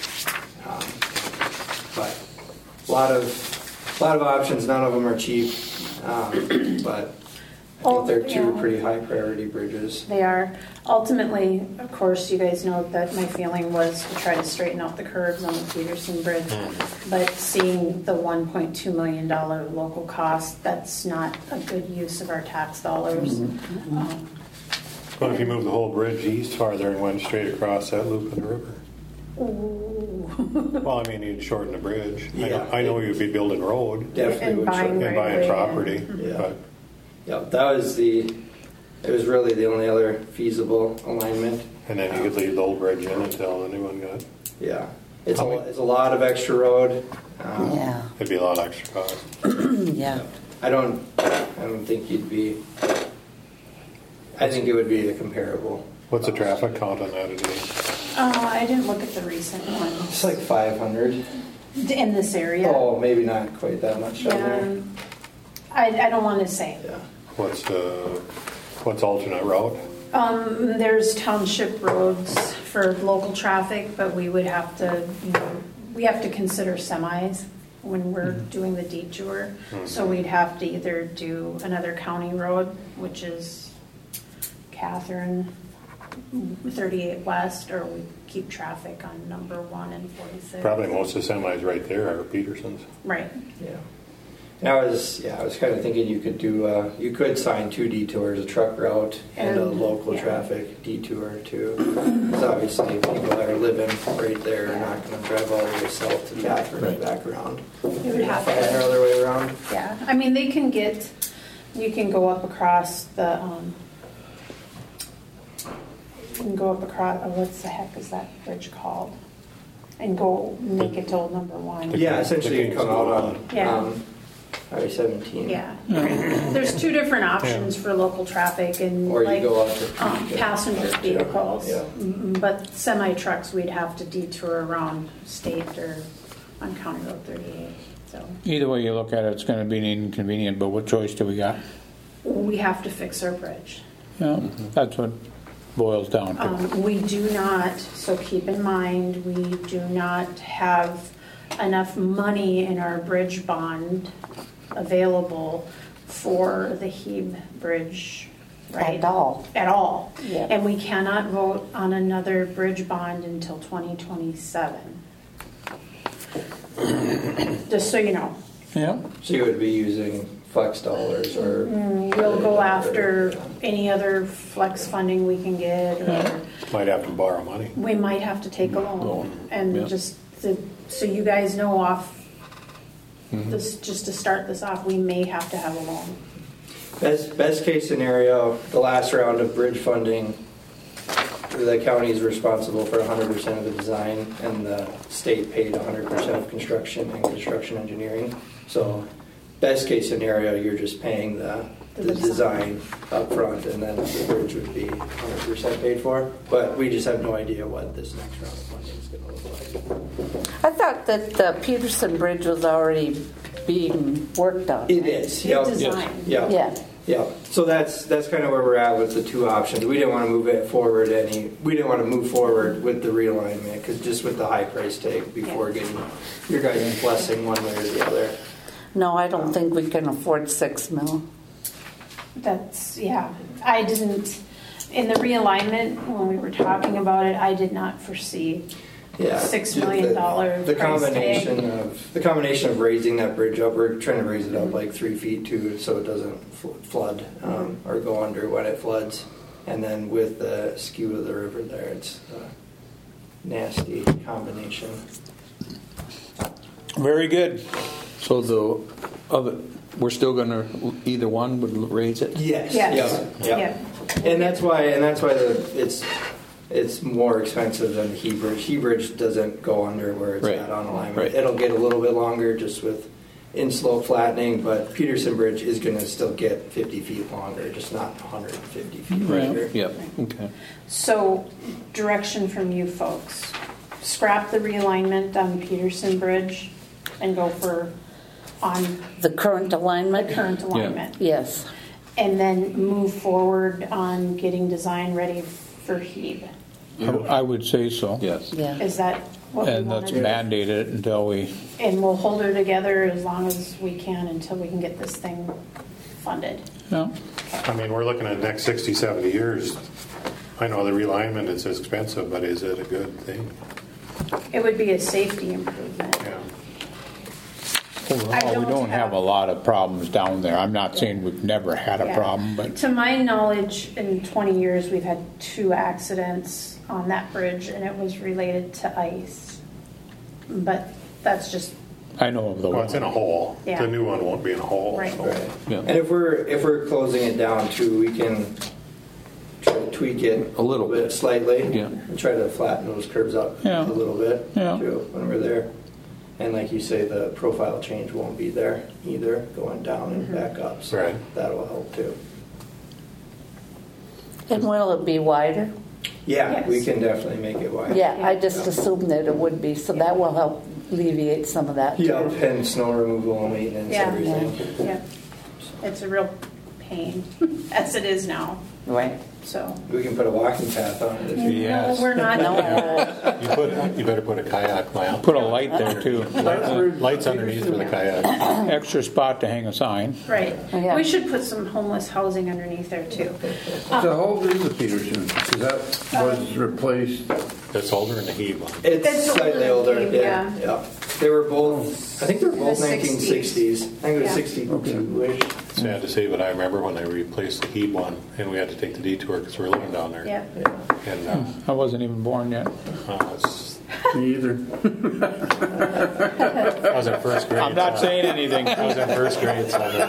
[SPEAKER 14] But a lot of options. None of them are cheap, but I think they're two pretty high priority bridges.
[SPEAKER 13] They are. Ultimately, of course, you guys know that my feeling was to try to straighten out the curves on the Peterson Bridge. But seeing the $1.2 million local cost, that's not a good use of our tax dollars.
[SPEAKER 5] What if you move the whole bridge east farther and went straight across that loop in the river? Well, I mean, you'd shorten the bridge.
[SPEAKER 14] Yeah.
[SPEAKER 5] I know you'd be building road.
[SPEAKER 14] Definitely would shorten.
[SPEAKER 5] And buying property.
[SPEAKER 14] Yeah.
[SPEAKER 5] But
[SPEAKER 14] yeah, that was it was really the only other feasible alignment.
[SPEAKER 5] And then you could leave the old bridge in until the new one got.
[SPEAKER 14] Yeah, it's a lot of extra road.
[SPEAKER 15] Yeah.
[SPEAKER 5] It'd be a lot of extra cost.
[SPEAKER 15] Yeah.
[SPEAKER 14] I don't think you'd be. I think it would be a comparable.
[SPEAKER 5] What's the traffic count on that today?
[SPEAKER 13] I didn't look at the recent one.
[SPEAKER 14] It's like 500
[SPEAKER 13] in this area.
[SPEAKER 14] Oh, maybe not quite that much down there.
[SPEAKER 13] I don't want to say.
[SPEAKER 14] Yeah.
[SPEAKER 5] What's alternate route?
[SPEAKER 13] There's township roads for local traffic, but we would have to, we have to consider semis when we're doing the detour. So we'd have to either do another county road, which is Catherine 38 West, or we keep traffic on number 1 and 46.
[SPEAKER 5] Probably most of the semis right there are Peterson's.
[SPEAKER 13] Right.
[SPEAKER 14] Yeah. And I was kind of thinking you could sign 2 detours, a truck route and a local traffic detour too. Because obviously people that are living right there are not going to drive all the way south to Catherine and back around.
[SPEAKER 13] It would have to.
[SPEAKER 14] Find their other way around.
[SPEAKER 13] Yeah, I mean you can go up across the, what's the heck is that bridge called? And go make it till number 1.
[SPEAKER 14] Yeah, essentially you come out on I-17.
[SPEAKER 13] Yeah, there's 2 different options for local traffic and
[SPEAKER 14] or you
[SPEAKER 13] like
[SPEAKER 14] go out to
[SPEAKER 13] passenger vehicles.
[SPEAKER 14] Yeah.
[SPEAKER 13] But semi trucks we'd have to detour around state or on County Road 38. So
[SPEAKER 3] either way you look at it, it's going to be inconvenient. But what choice do we got?
[SPEAKER 13] we have to fix our bridge.
[SPEAKER 3] Yeah, that's what boils down to.
[SPEAKER 13] We do not, so keep in mind, we do not have enough money in our bridge bond available for the Hebe Bridge, right?
[SPEAKER 15] At all.
[SPEAKER 13] At all.
[SPEAKER 15] Yeah.
[SPEAKER 13] And we cannot vote on another bridge bond until 2027. Just so you know.
[SPEAKER 3] Yeah.
[SPEAKER 14] So you would be using flex dollars or...
[SPEAKER 13] We'll go after any other flex funding we can get. Or
[SPEAKER 5] might have to borrow money.
[SPEAKER 13] we might have to take a loan. And just so you guys know this, just to start this off, we may have to have a loan.
[SPEAKER 14] Best case scenario, the last round of bridge funding, the county is responsible for 100% of the design and the state paid 100% of construction and construction engineering. So best case scenario, you're just paying the the design up front, and then the bridge would be 100% paid for. But we just have no idea what this next round of funding is going to look like.
[SPEAKER 4] I thought that the Peterson Bridge was already being worked on.
[SPEAKER 14] It is. Yep.
[SPEAKER 13] Design.
[SPEAKER 14] Yep.
[SPEAKER 4] Yeah.
[SPEAKER 14] Yeah, so that's kind of where we're at with the two options. We didn't want to move it forward We didn't want to move forward with the realignment because just with the high price tag before getting your guys' blessing one way or the other.
[SPEAKER 4] No, I don't think we can afford $6 million.
[SPEAKER 13] That's, yeah. I didn't, in the realignment, when we were talking about it, I did not foresee $6 million
[SPEAKER 14] the combination of raising that bridge up. We're trying to raise it up like 3 feet too, so it doesn't flood or go under when it floods. And then with the skew of the river there, it's a nasty combination.
[SPEAKER 3] Very good.
[SPEAKER 11] So the other, we're still going to, either one would raise it?
[SPEAKER 14] Yes.
[SPEAKER 13] Yeah.
[SPEAKER 14] And that's why it's more expensive than the Hebridge. Hebridge doesn't go under where it's at on alignment.
[SPEAKER 11] Right.
[SPEAKER 14] It'll get a little bit longer just with in-slope flattening, but Peterson Bridge is going to still get 50 feet longer, just not 150 feet longer.
[SPEAKER 11] Yep. Okay.
[SPEAKER 13] So, direction from you folks. Scrap the realignment on Peterson Bridge and go for on
[SPEAKER 4] the current alignment?
[SPEAKER 13] The current alignment.
[SPEAKER 4] Yeah. Yes.
[SPEAKER 13] And then move forward on getting design ready for HEB.
[SPEAKER 3] I would say so.
[SPEAKER 11] Yes.
[SPEAKER 4] Yeah.
[SPEAKER 13] Is that what we
[SPEAKER 3] And
[SPEAKER 13] want
[SPEAKER 3] let's
[SPEAKER 13] to do?
[SPEAKER 3] mandate it until we...
[SPEAKER 13] And we'll hold her together as long as we can until we can get this thing funded.
[SPEAKER 3] No.
[SPEAKER 5] I mean, we're looking at the next 60, 70 years. I know the realignment is expensive, but is it a good thing?
[SPEAKER 13] It would be a safety improvement.
[SPEAKER 5] Yeah.
[SPEAKER 3] Overall, we don't have a lot of problems down there. I'm not saying we've never had a
[SPEAKER 13] Yeah.
[SPEAKER 3] problem, but
[SPEAKER 13] To my knowledge, in 20 years, we've had 2 accidents on that bridge, and it was related to ice. But that's just
[SPEAKER 3] I know of the
[SPEAKER 5] Well, it's in a hole.
[SPEAKER 13] Yeah.
[SPEAKER 5] The new one won't be in a hole.
[SPEAKER 13] Right.
[SPEAKER 5] So.
[SPEAKER 11] Yeah.
[SPEAKER 14] And if we're closing it down too, we can try to tweak it
[SPEAKER 11] A little bit.
[SPEAKER 14] slightly.
[SPEAKER 11] Yeah.
[SPEAKER 14] And try to flatten those curves up
[SPEAKER 3] Yeah.
[SPEAKER 14] a little bit
[SPEAKER 3] Yeah.
[SPEAKER 14] too when we're there. And like you say, the profile change won't be there either, going down and back up. So
[SPEAKER 5] Right.
[SPEAKER 14] that'll help too.
[SPEAKER 4] And will it be wider?
[SPEAKER 14] Yeah,
[SPEAKER 13] Yes.
[SPEAKER 14] we can definitely make it wider.
[SPEAKER 4] Yeah, I just assumed that it would be, so that will help alleviate some of that too.
[SPEAKER 14] Yep, and snow removal and maintenance,
[SPEAKER 13] Yeah.
[SPEAKER 14] everything.
[SPEAKER 13] Yeah. It's a real pain, as it is now.
[SPEAKER 4] Right.
[SPEAKER 13] So.
[SPEAKER 14] We can put a walking path on it if you
[SPEAKER 3] Yes.
[SPEAKER 13] No, we're not.
[SPEAKER 5] You better put a kayak lamp.
[SPEAKER 3] put a light there too.
[SPEAKER 5] Lights underneath for the kayak.
[SPEAKER 3] Extra spot to hang a sign.
[SPEAKER 13] Right.
[SPEAKER 4] Yeah.
[SPEAKER 13] We should put some homeless housing underneath there too.
[SPEAKER 2] So how old is the Peterson? Because that was replaced.
[SPEAKER 5] It's older than the HEB one.
[SPEAKER 14] It's slightly older.
[SPEAKER 13] older,
[SPEAKER 14] Yeah. Yeah. They were both, I think they were both
[SPEAKER 13] The
[SPEAKER 14] 1960s. I think it was
[SPEAKER 13] Yeah.
[SPEAKER 14] 62-ish.
[SPEAKER 5] Sad to say, but I remember when they replaced the HEB one, and we had to take the detour because we were living down there.
[SPEAKER 13] Yeah.
[SPEAKER 5] And
[SPEAKER 3] I wasn't even born yet.
[SPEAKER 5] it's,
[SPEAKER 2] Me either.
[SPEAKER 5] I was in first grade.
[SPEAKER 3] I'm not saying anything.
[SPEAKER 5] I was in first grade,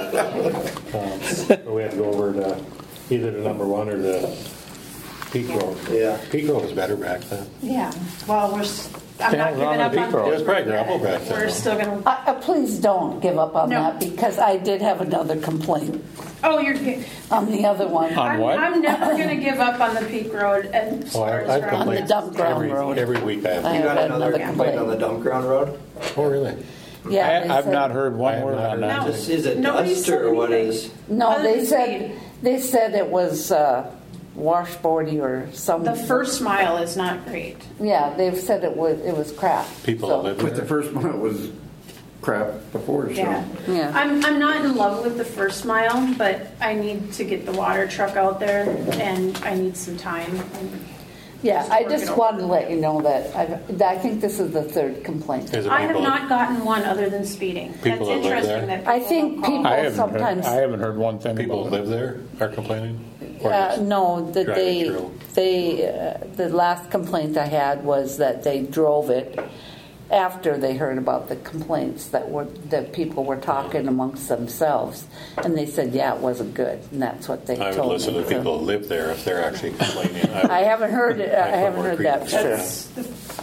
[SPEAKER 5] so we had to go over to either the number 1 or the Peak Road.
[SPEAKER 14] Yeah.
[SPEAKER 5] Peak Road was better back then.
[SPEAKER 13] Yeah. Well, I'm not giving up
[SPEAKER 5] It was
[SPEAKER 13] on.
[SPEAKER 5] probably gravel back then.
[SPEAKER 13] We're
[SPEAKER 5] though.
[SPEAKER 13] still gonna.
[SPEAKER 4] Please don't give up on
[SPEAKER 13] No.
[SPEAKER 4] that because I did have another complaint
[SPEAKER 13] Oh, you're.
[SPEAKER 4] on the other one.
[SPEAKER 3] On what?
[SPEAKER 13] I'm never gonna give up on the Peak Road and
[SPEAKER 5] Oh,
[SPEAKER 13] stars
[SPEAKER 5] I've
[SPEAKER 13] around.
[SPEAKER 4] On the dump ground
[SPEAKER 5] every,
[SPEAKER 4] road.
[SPEAKER 5] every week I have.
[SPEAKER 4] I
[SPEAKER 14] You got
[SPEAKER 4] had
[SPEAKER 14] another
[SPEAKER 4] another
[SPEAKER 14] complaint on the
[SPEAKER 4] complaint.
[SPEAKER 14] dump ground road?
[SPEAKER 5] Oh, really?
[SPEAKER 4] Yeah, they
[SPEAKER 3] I've
[SPEAKER 4] said-
[SPEAKER 3] not heard
[SPEAKER 5] I
[SPEAKER 3] one
[SPEAKER 5] have
[SPEAKER 3] word
[SPEAKER 5] not
[SPEAKER 3] on
[SPEAKER 5] heard
[SPEAKER 3] that.
[SPEAKER 14] Just, is it
[SPEAKER 13] Nobody
[SPEAKER 14] dust
[SPEAKER 13] said
[SPEAKER 14] or what
[SPEAKER 13] anything.
[SPEAKER 14] is?
[SPEAKER 4] No,
[SPEAKER 13] Other
[SPEAKER 4] they
[SPEAKER 13] than
[SPEAKER 4] said it was washboardy or some.
[SPEAKER 13] The first mile is not great.
[SPEAKER 4] Yeah, they've said it was crap.
[SPEAKER 5] People
[SPEAKER 4] So-
[SPEAKER 5] that live
[SPEAKER 2] But the
[SPEAKER 5] there.
[SPEAKER 2] first one was crap before, so.
[SPEAKER 13] Yeah.
[SPEAKER 4] Yeah.
[SPEAKER 13] I'm not in love with the first mile, but I need to get the water truck out there, and I need some time.
[SPEAKER 4] Yeah, I
[SPEAKER 13] work it
[SPEAKER 4] just
[SPEAKER 13] out.
[SPEAKER 4] wanted to let you know that I think this is the third complaint.
[SPEAKER 5] Is it
[SPEAKER 13] I have
[SPEAKER 5] people-
[SPEAKER 13] not gotten one other than speeding.
[SPEAKER 5] People
[SPEAKER 13] That's
[SPEAKER 5] that live
[SPEAKER 13] interesting
[SPEAKER 5] there?
[SPEAKER 13] that
[SPEAKER 4] I think
[SPEAKER 13] don't call.
[SPEAKER 4] people-
[SPEAKER 3] I haven't
[SPEAKER 4] sometimes-
[SPEAKER 3] heard, I haven't heard one thing
[SPEAKER 5] People
[SPEAKER 3] about
[SPEAKER 5] that
[SPEAKER 3] it.
[SPEAKER 5] live there are complaining? Or just
[SPEAKER 4] No, that
[SPEAKER 5] driving through?
[SPEAKER 4] the last complaint I had was that they drove it after they heard about the complaints that people were talking amongst themselves, and they said, yeah, it wasn't good, and that's what they
[SPEAKER 5] I would
[SPEAKER 4] told me.
[SPEAKER 5] listen to
[SPEAKER 4] So-
[SPEAKER 5] people that live there if they're actually complaining.
[SPEAKER 4] I haven't heard it. I
[SPEAKER 5] put
[SPEAKER 4] haven't
[SPEAKER 5] more
[SPEAKER 4] heard that for sure.
[SPEAKER 5] credence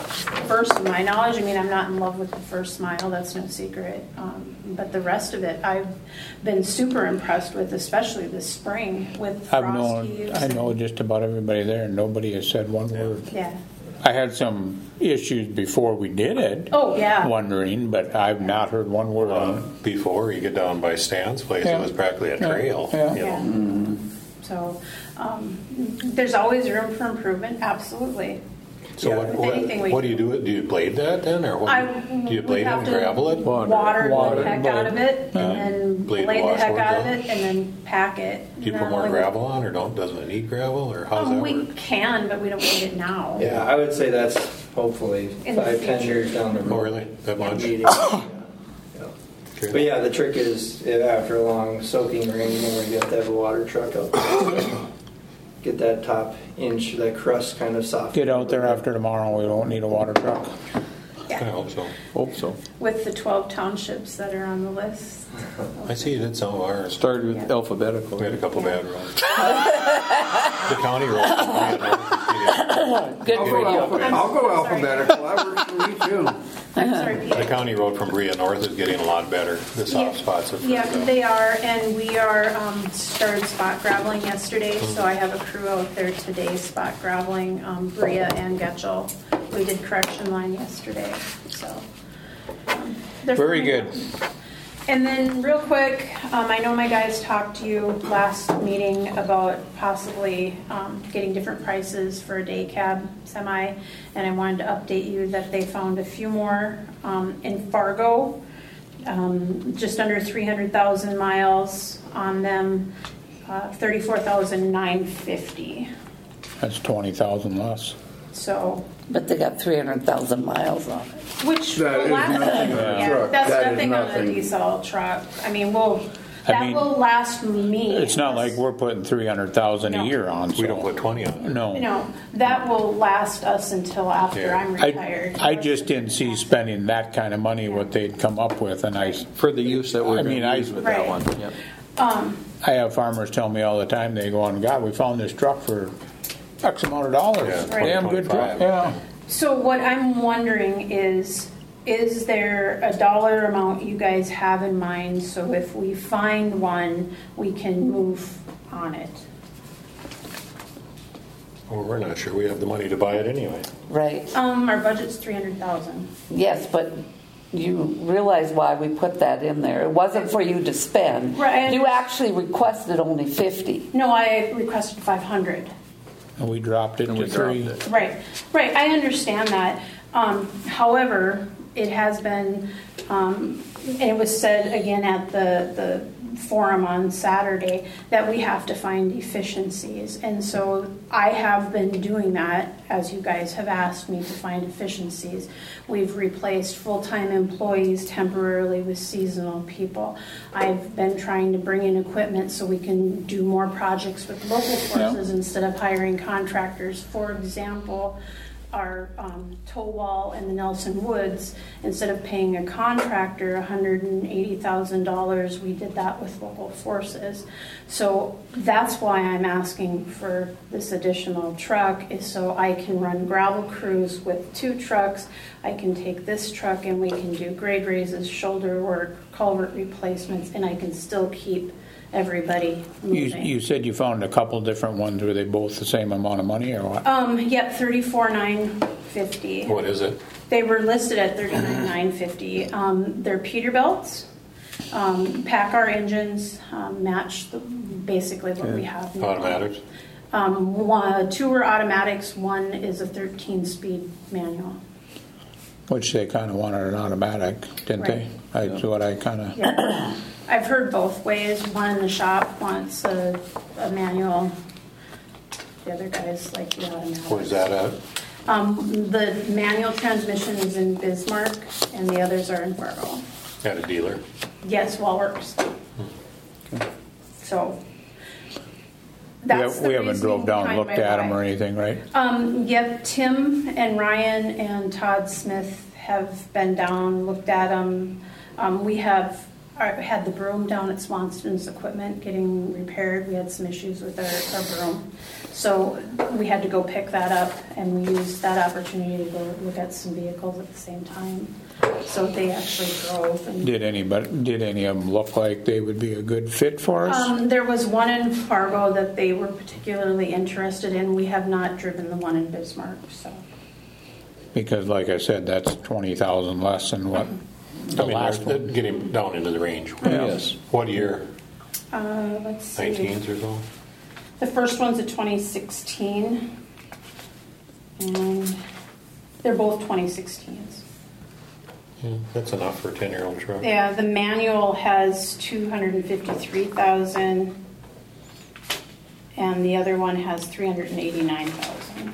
[SPEAKER 13] first of my knowledge. I mean, I'm not in love with the first mile, that's no secret. But the rest of it, I've been super impressed with, especially this spring with frost heaves.
[SPEAKER 3] I know just about everybody there, and nobody has said one word.
[SPEAKER 13] Yeah.
[SPEAKER 3] I had some issues before we did it.
[SPEAKER 13] Oh, yeah.
[SPEAKER 3] Wondering, but I've not heard one word on it.
[SPEAKER 5] Before you get down by Stan's place, it was practically a trail.
[SPEAKER 3] Yeah.
[SPEAKER 5] You know?
[SPEAKER 13] Mm-hmm. So there's always room for improvement, absolutely.
[SPEAKER 5] So what do you do? Do you blade that then, or do you blade it and gravel it?
[SPEAKER 13] Water the heck out of it, and then blade the heck out of it, and then pack it.
[SPEAKER 5] Do you put more gravel on, or doesn't it need gravel, or how's that work?
[SPEAKER 13] We can, but we don't need it now.
[SPEAKER 14] Yeah, I would say that's hopefully 5-10 years down the road.
[SPEAKER 5] Oh, really? That much?
[SPEAKER 14] But yeah, the trick is after a long soaking rain, you know, you have to have a water truck out there. Get that top inch, that crust kind of soft.
[SPEAKER 3] Get out there after tomorrow. We won't need a water truck.
[SPEAKER 13] Yeah.
[SPEAKER 5] I hope so.
[SPEAKER 11] Hope so.
[SPEAKER 13] With the 12 townships that are on the list.
[SPEAKER 5] I see you did some of ours.
[SPEAKER 11] Started with alphabetical.
[SPEAKER 5] We had a couple bad roads. The county road.
[SPEAKER 15] Good for you.
[SPEAKER 2] I'll go alphabetical. That works for me too.
[SPEAKER 13] I'm sorry, Peter.
[SPEAKER 5] The county road from Brea North is getting a lot better. The soft spots have
[SPEAKER 13] Yeah, they are, and we are started spot graveling yesterday, so I have a crew out there today spot graveling Brea and Getchell. We did correction line yesterday, so they're
[SPEAKER 3] Very
[SPEAKER 13] fine.
[SPEAKER 3] good.
[SPEAKER 13] And then real quick, I know my guys talked to you last meeting about possibly getting different prices for a day cab semi, and I wanted to update you that they found a few more in Fargo, just under 300,000 miles on them, 34,950.
[SPEAKER 3] That's 20,000 less.
[SPEAKER 13] So.
[SPEAKER 15] But they got 300,000 miles on it.
[SPEAKER 13] Which
[SPEAKER 2] That
[SPEAKER 13] will
[SPEAKER 2] is
[SPEAKER 13] last
[SPEAKER 2] nothing on a truck.
[SPEAKER 13] That's
[SPEAKER 2] That is
[SPEAKER 13] nothing on a
[SPEAKER 2] nothing.
[SPEAKER 13] diesel truck. I mean, will last me.
[SPEAKER 3] It's not like we're putting 300,000
[SPEAKER 13] No.
[SPEAKER 3] a year on. So.
[SPEAKER 5] We don't put 20 on it.
[SPEAKER 3] No.
[SPEAKER 13] No, that will last us until after I'm retired.
[SPEAKER 3] I just didn't see spending that kind of money what they'd come up with, and
[SPEAKER 11] for the use that we're
[SPEAKER 3] I mean,
[SPEAKER 11] going to use with that one. Yep.
[SPEAKER 3] I have farmers tell me all the time. They go on, God, we found this truck for X amount of dollars.
[SPEAKER 5] Yeah,
[SPEAKER 3] Damn good truck. Yeah.
[SPEAKER 13] So what I'm wondering is there a dollar amount you guys have in mind, so if we find one, we can move on it?
[SPEAKER 5] Well, we're not sure we have the money to buy it anyway.
[SPEAKER 15] Right.
[SPEAKER 13] Our budget's 300,000.
[SPEAKER 15] Yes, but you realize why we put that in there. It wasn't for you to spend.
[SPEAKER 13] Right.
[SPEAKER 15] You actually requested only 50.
[SPEAKER 13] No, I requested 500.
[SPEAKER 3] And we dropped it to 3.
[SPEAKER 13] Right. I understand that. However, it has been, and it was said again at the forum on Saturday, that we have to find efficiencies. And so I have been doing that, as you guys have asked me to find efficiencies. We've replaced full-time employees temporarily with seasonal people. I've been trying to bring in equipment so we can do more projects with local forces instead of hiring contractors. For example, our toe wall in the Nelson Woods, instead of paying a contractor $180,000, we did that with local forces. So that's why I'm asking for this additional truck, is so I can run gravel crews with 2 trucks. I can take this truck and we can do grade raises, shoulder work, culvert replacements, and I can still keep everybody moving.
[SPEAKER 3] You said you found a couple different ones. Were they both the same amount of money or what?
[SPEAKER 13] Yep, 34,950.
[SPEAKER 5] What is it?
[SPEAKER 13] They were listed at 39,950. They're Peterbilts, Packard engines, match basically what we have now.
[SPEAKER 5] Automatics?
[SPEAKER 13] 2 are automatics, 1 is a 13-speed manual.
[SPEAKER 3] Which they kind of wanted an automatic, didn't they? That's what I kind of...
[SPEAKER 13] Yeah. I've heard both ways. One in the shop wants a manual. The other guys like the automatic.
[SPEAKER 5] Where's that at?
[SPEAKER 13] The manual transmission is in Bismarck, and the others are in Fargo.
[SPEAKER 5] At a dealer?
[SPEAKER 13] Yes, Wallworks. So that's
[SPEAKER 3] we haven't drove down and looked at them or anything, right?
[SPEAKER 13] Yep, Tim and Ryan and Todd Smith have been down, looked at them. We have had the broom down at Swanston's Equipment getting repaired. We had some issues with our broom. So we had to go pick that up, and we used that opportunity to go look at some vehicles at the same time. So they actually drove. And
[SPEAKER 3] Did any of them look like they would be a good fit for us?
[SPEAKER 13] There was one in Fargo that they were particularly interested in. We have not driven the one in Bismarck. So.
[SPEAKER 3] Because, like I said, that's 20,000 less than what the last one.
[SPEAKER 5] Get him down into the range.
[SPEAKER 3] Yes.
[SPEAKER 5] What year?
[SPEAKER 13] Let's see.
[SPEAKER 5] 19s or so?
[SPEAKER 13] The first one's a 2016, and they're both 2016s.
[SPEAKER 5] Yeah, that's enough for a 10-year-old truck.
[SPEAKER 13] Yeah, the manual has 253,000, and the other one has 389,000.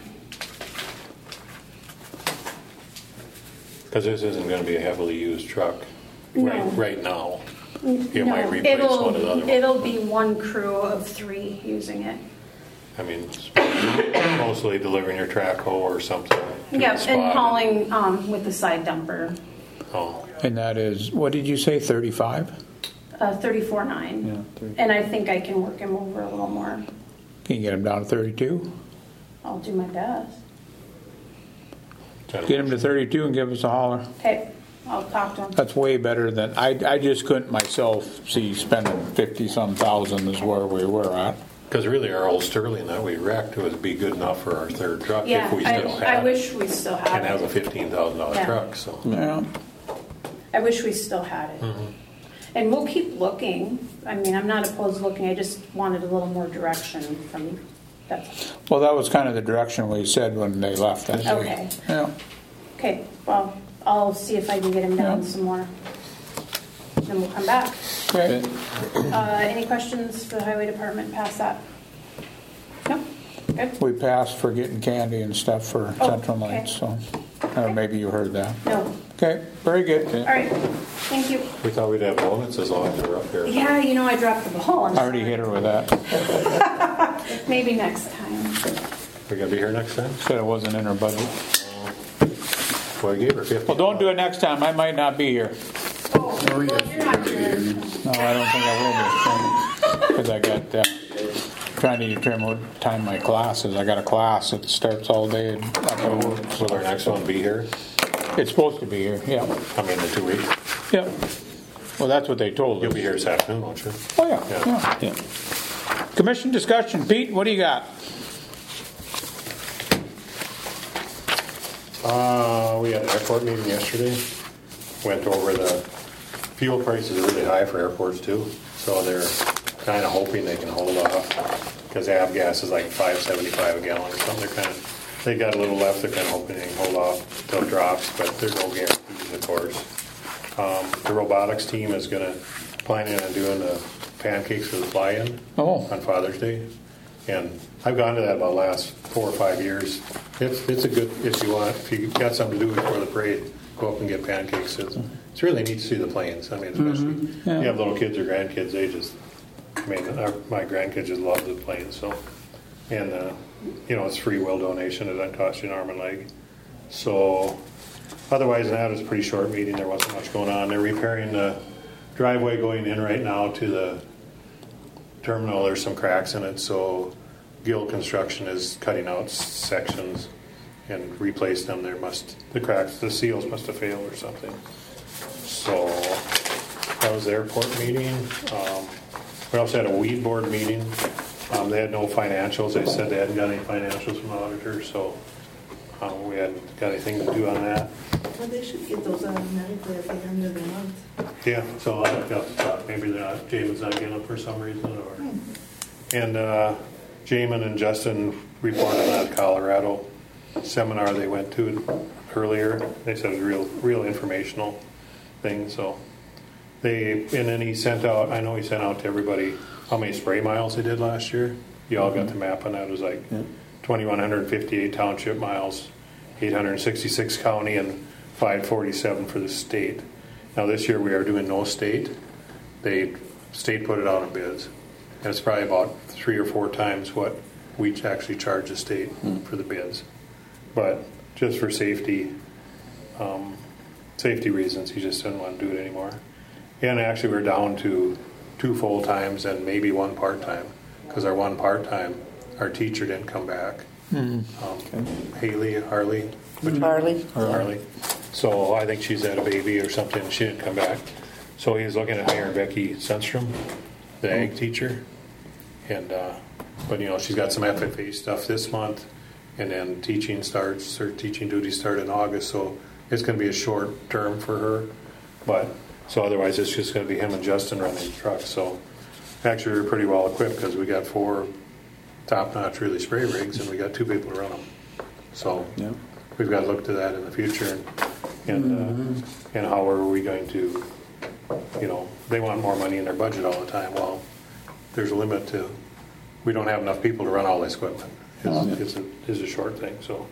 [SPEAKER 5] Because this isn't going to be a heavily used truck right now. You might replace one of the other ones.
[SPEAKER 13] It'll be one crew of 3 using it.
[SPEAKER 5] I mean, mostly delivering your track hoe or something.
[SPEAKER 13] Yeah, and hauling with the side dumper.
[SPEAKER 5] Oh.
[SPEAKER 3] And that is, what did you say, 35?
[SPEAKER 13] 34.9.
[SPEAKER 3] Yeah,
[SPEAKER 13] and I think I can work him over a little more.
[SPEAKER 3] Can you get him down to 32?
[SPEAKER 13] I'll do my best.
[SPEAKER 3] Get him to 32 and give us a holler.
[SPEAKER 13] Okay, I'll talk to him.
[SPEAKER 3] That's way better than, I just couldn't myself see spending 50-some thousand is where we were at.
[SPEAKER 5] Because really our old Sterling that we wrecked would be good enough for our third truck
[SPEAKER 13] Yeah,
[SPEAKER 5] if we still had it.
[SPEAKER 13] I wish we still had
[SPEAKER 5] And
[SPEAKER 13] it.
[SPEAKER 5] that was a $15,000 truck, so.
[SPEAKER 3] Yeah.
[SPEAKER 13] I wish we still had it.
[SPEAKER 5] Mm-hmm.
[SPEAKER 13] And we'll keep looking. I mean, I'm not opposed to looking. I just wanted a little more direction from you. That's
[SPEAKER 3] Well, that was kind of the direction we said when they left. That day.
[SPEAKER 13] okay.
[SPEAKER 3] Yeah.
[SPEAKER 13] Okay, well, I'll see if I can get him down some more. Then we'll come back.
[SPEAKER 3] Okay.
[SPEAKER 13] Any questions for the highway department past that? No? Good?
[SPEAKER 3] We passed for getting candy and stuff for Central Lights, so maybe you heard that.
[SPEAKER 13] No.
[SPEAKER 3] Okay, very good.
[SPEAKER 13] All right, thank you.
[SPEAKER 5] We thought we'd have donuts as long as we're up here.
[SPEAKER 13] Yeah, I dropped the ball.
[SPEAKER 3] I already hit her with that.
[SPEAKER 13] Maybe next time.
[SPEAKER 5] We're going to be here next time?
[SPEAKER 3] Said it wasn't in her budget.
[SPEAKER 5] Well, I gave her 50.
[SPEAKER 3] Well, don't do it next time. I might not be here.
[SPEAKER 13] Oh, well, you're not here.
[SPEAKER 3] No, I don't think I will be. Because I got trying to determine what time my class is. I got a class that starts all day.
[SPEAKER 5] So our next one be here?
[SPEAKER 3] It's supposed to be here, yeah.
[SPEAKER 5] I mean, in 2 weeks?
[SPEAKER 3] Yeah. Well, that's what they told us.
[SPEAKER 5] You'll be here this afternoon, won't you?
[SPEAKER 3] Oh, yeah. Commission discussion. Pete, what do you got?
[SPEAKER 5] We had an airport meeting yesterday. Went over the fuel prices are really high for airports too, so they're kind of hoping they can hold off because avgas is like $5.75 a gallon or something. They got a little left. They're kind of hoping they can hold off until it drops, but there's no guarantees, of course. The robotics team is planning on doing the pancakes for the fly-in on Father's Day, and I've gone to that about the last 4 or 5 years. It's a good, if you got something to do before the parade, go up and get pancakes. It's really neat to see the planes. I mean, especially if you have little kids or grandkids, my grandkids just love the planes. So, and it's free will donation. It doesn't cost you an arm and leg. So, otherwise than that, it was a pretty short meeting. There wasn't much going on. They're repairing the driveway going in right now to the terminal. There's some cracks in it, so Guild Construction is cutting out sections and replacing them. The seals must have failed or something. So that was the airport meeting. We also had a weed board meeting. They had no financials. They said they hadn't got any financials from the auditor, so we hadn't got anything to do on that.
[SPEAKER 12] Well, they should get those automatically at the end of the month.
[SPEAKER 5] Yeah, so I'll have to talk. Maybe Jamin's not getting them for some reason. And Jamin and Justin reported on that Colorado seminar they went to earlier. They said it was real informational thing. So then he sent out, I know he sent out to everybody how many spray miles they did last year. You all got the map on that. It was like 2,158 township miles, 866 county, and 547 for the state. Now this year we are doing no state. State put it out on bids. And it's probably about 3 or 4 times what we actually charge the state for the bids. But just for safety reasons, he just didn't want to do it anymore. And actually, we're down to 2 full-times and maybe 1 part-time, because our 1 part-time, our teacher didn't come back. Harley. So I think she's had a baby or something. She didn't come back. So he was looking at hiring Becky Sundstrom, the ag teacher. And but she's got some FFA stuff this month, and then teaching duties start in August. So it's going to be a short term for her. But so otherwise, it's just going to be him and Justin running the truck. So actually, we're pretty well equipped because we got 4 top-notch really spray rigs, and we got 2 people to run them. So we've got to look to that in the future, and how are we going to, they want more money in their budget all the time. Well, there's a limit to, we don't have enough people to run all this equipment. It's a short thing. So,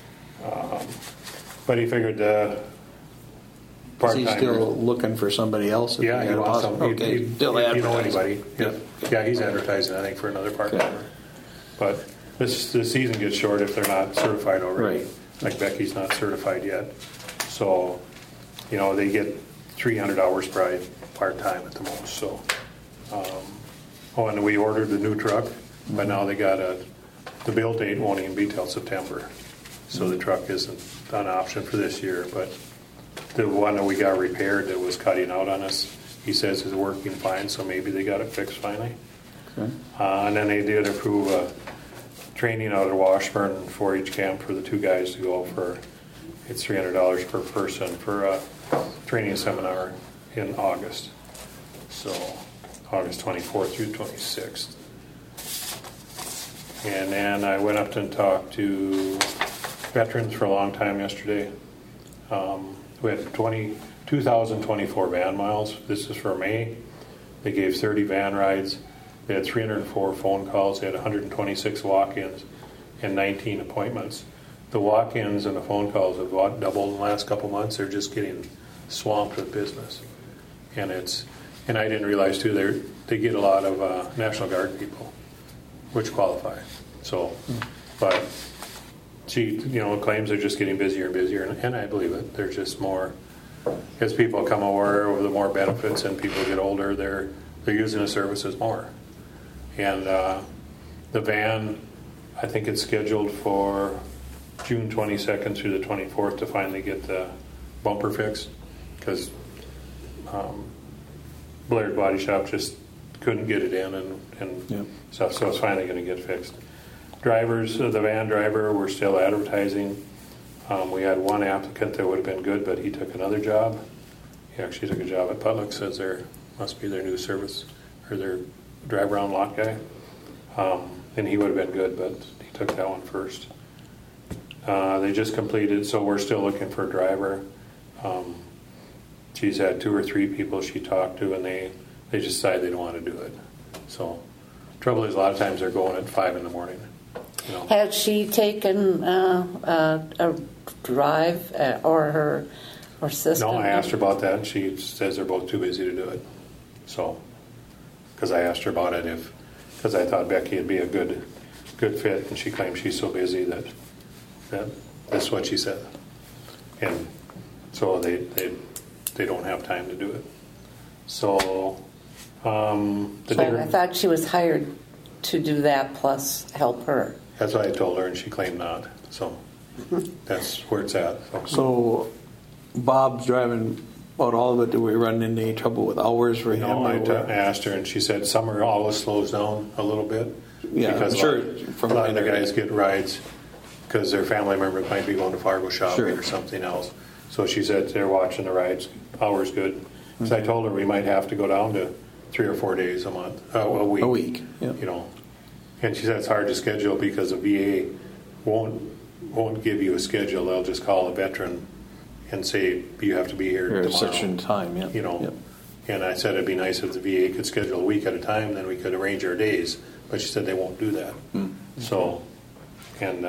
[SPEAKER 5] but he figured part-time.
[SPEAKER 11] Is he still looking for somebody else?
[SPEAKER 5] Yeah, he wants some.
[SPEAKER 11] Okay, still
[SPEAKER 5] anybody? Yeah, he's advertising, I think, for another part-timer. But the season gets short if they're not certified already. Right. Like Becky's not certified yet. So, they get 300 hours probably part-time at the most. So, and we ordered the new truck, but now they got the build date won't even be till September. So the truck isn't an option for this year. But the one that we got repaired that was cutting out on us, he says is working fine, so maybe they got it fixed finally. Okay. And then they did approve training out of Washburn 4-H camp for the 2 guys to go for. It's $300 per person for a training seminar in August. So August 24th through 26th. And then I went up and talked to veterans for a long time yesterday. We had 2,024 van miles. This is for May. They gave 30 van rides. They had 304 phone calls. They had 126 walk-ins and 19 appointments. The walk-ins and the phone calls have doubled in the last couple months. They're just getting swamped with business. And I didn't realize too, they get a lot of National Guard people, which qualify. So, but she, claims they're just getting busier and busier, and I believe it. They're just more, as people come aware of the more benefits and people get older, they're using the services more. And the van, I think it's scheduled for June 22nd through the 24th to finally get the bumper fixed, because Blair Body Shop just couldn't get it in and stuff, so it's finally going to get fixed. Drivers, the van driver, we're still advertising. We had 1 applicant that would have been good, but he took another job. He actually took a job at Publix, says must be their new service or their drive around lot guy. And he would have been good, but he took that one first. They just completed, so we're still looking for a driver. She's had 2 or 3 people she talked to, and they just decided they don't want to do it. So, trouble is, a lot of times they're going at 5 in the morning.
[SPEAKER 15] Has she taken a drive or her sister?
[SPEAKER 5] No, I asked her about that, and she says they're both too busy to do it. So, because I asked her about it, because I thought Becky would be a good fit, and she claims she's so busy that that's what she said. And so they don't have time to do it. So,
[SPEAKER 15] I thought she was hired to do that plus help her.
[SPEAKER 5] That's what I told her, and she claimed not. So that's where it's at.
[SPEAKER 11] So Bob's driving about all of it. Do we run into any trouble with hours for him?
[SPEAKER 5] No, I asked her, and she said summer always slows down a little bit.
[SPEAKER 11] Yeah,
[SPEAKER 5] because
[SPEAKER 11] I'm sure.
[SPEAKER 5] A lot of the guys get rides because their family member might be going to Fargo shopping or something else. So she said they're watching the rides. Hours good. So I told her we might have to go down to 3 or 4 days a month, a week.
[SPEAKER 11] Yep.
[SPEAKER 5] And she said it's hard to schedule because the VA won't give you a schedule. They'll just call a veteran and say you have to be here tomorrow.
[SPEAKER 11] Such a time, yeah.
[SPEAKER 5] Yep. And I said it'd be nice if the VA could schedule a week at a time, then we could arrange our days. But she said they won't do that. So, and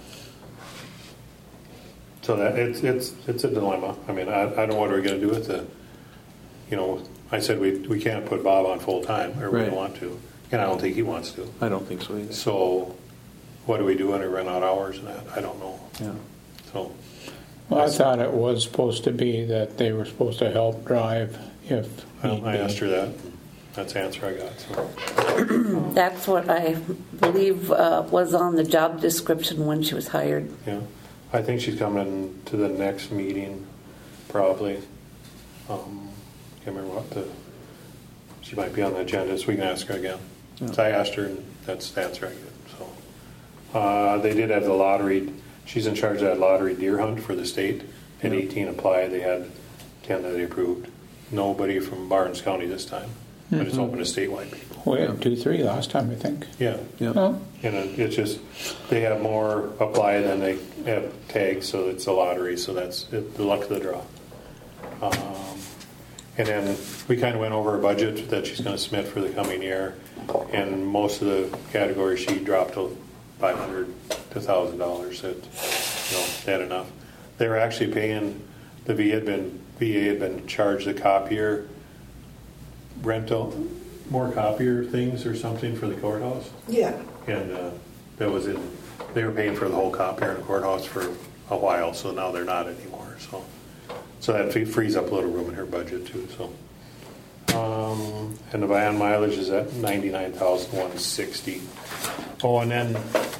[SPEAKER 5] so that it's a dilemma. I mean, I don't know what we're going to do with the. I said we can't put Bob on full time, or we don't want to, and I don't think he wants to.
[SPEAKER 11] I don't think so either.
[SPEAKER 5] So, what do we do when we run out of hours and that? I don't know.
[SPEAKER 11] Yeah.
[SPEAKER 5] So.
[SPEAKER 3] Well, I thought it was supposed to be that they were supposed to help drive if
[SPEAKER 5] Well,
[SPEAKER 3] need
[SPEAKER 5] I
[SPEAKER 3] be.
[SPEAKER 5] asked her that. That's the answer I got. So.
[SPEAKER 15] That's what I believe was on the job description when she was hired.
[SPEAKER 5] Yeah, I think she's coming to the next meeting, probably. Can't remember she might be on the agenda, so we can ask her again.
[SPEAKER 11] Yeah.
[SPEAKER 5] So I asked her, and that's the answer I get. So they did have the lottery. She's in charge of that lottery deer hunt for the state. And 18 applied. They had 10 that they approved. Nobody from Barnes County this time, but it's open to statewide people.
[SPEAKER 3] We had 2-3 last time, I think.
[SPEAKER 5] Yeah.
[SPEAKER 3] Oh.
[SPEAKER 5] And it's just, they have more apply than they have tags, so it's a lottery, so that's the luck of the draw. And then we kind of went over a budget that she's going to submit for the coming year, and most of the categories she dropped to $500 to $1,000. They had enough. They were actually paying, the VA had been charged the copier rental, more copier things or something for the courthouse.
[SPEAKER 12] Yeah.
[SPEAKER 5] And that was they were paying for the whole copier in the courthouse for a while, so now they're not anymore. So that frees up a little room in her budget too. So, and the van mileage is at $99,160. Oh, and then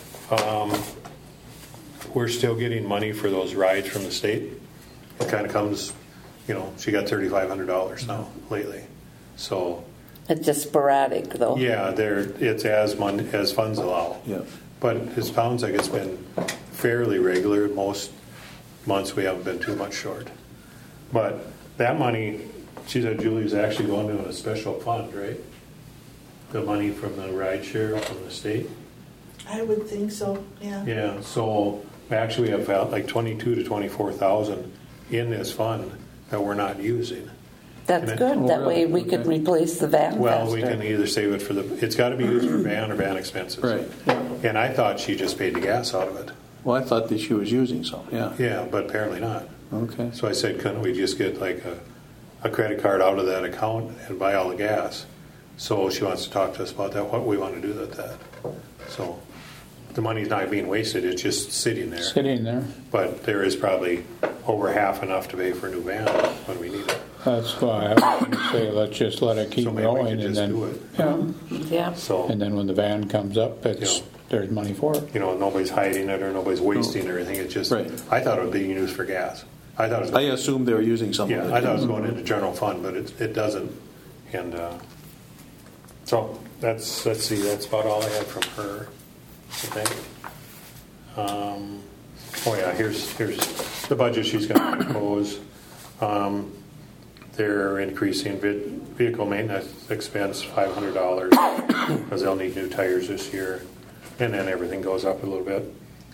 [SPEAKER 5] we're still getting money for those rides from the state. It kind of comes, she got $3,500 now lately. So
[SPEAKER 15] it's just sporadic, though.
[SPEAKER 5] Yeah, it's as funds allow.
[SPEAKER 11] Yeah.
[SPEAKER 5] But it sounds like it's been fairly regular. Most months we haven't been too much short. But that money, she said, Julie's actually going to a special fund, right? The money from the ride share from the state.
[SPEAKER 12] I would think so, yeah.
[SPEAKER 5] Yeah, so actually we have like $22,000 to $24,000 in this fund that we're not using.
[SPEAKER 15] That's good. That way we could replace the van
[SPEAKER 5] Well,
[SPEAKER 15] faster.
[SPEAKER 5] we can either save it it's got to be used for van or van expenses.
[SPEAKER 11] Right.
[SPEAKER 5] And I thought she just paid the gas out of it.
[SPEAKER 11] Well, I thought that she was using some, yeah.
[SPEAKER 5] Yeah, but apparently not.
[SPEAKER 11] Okay.
[SPEAKER 5] So I said, couldn't we just get like a credit card out of that account and buy all the gas? So she wants to talk to us about that, what we want to do with that. So the money's not being wasted, it's just sitting there.
[SPEAKER 3] Sitting there.
[SPEAKER 5] But there is probably over half enough to pay for a new van when we need it.
[SPEAKER 3] That's why I was going to say, let's just let it keep
[SPEAKER 5] So maybe we
[SPEAKER 3] going,
[SPEAKER 5] could
[SPEAKER 3] and
[SPEAKER 5] just
[SPEAKER 3] then
[SPEAKER 5] do it.
[SPEAKER 15] Yeah.
[SPEAKER 5] So,
[SPEAKER 3] and then when the van comes up, there's money for it.
[SPEAKER 5] Nobody's hiding it or nobody's wasting or anything. It's just,
[SPEAKER 11] Right.
[SPEAKER 5] I thought it was being used for gas. I
[SPEAKER 11] assumed they were using some of it.
[SPEAKER 5] I thought it was going into general fund, but it doesn't. And so let's see, that's about all I had from her, I think. Here's the budget she's going to propose. They're increasing vehicle maintenance expense $500 because they'll need new tires this year, and then everything goes up a little bit.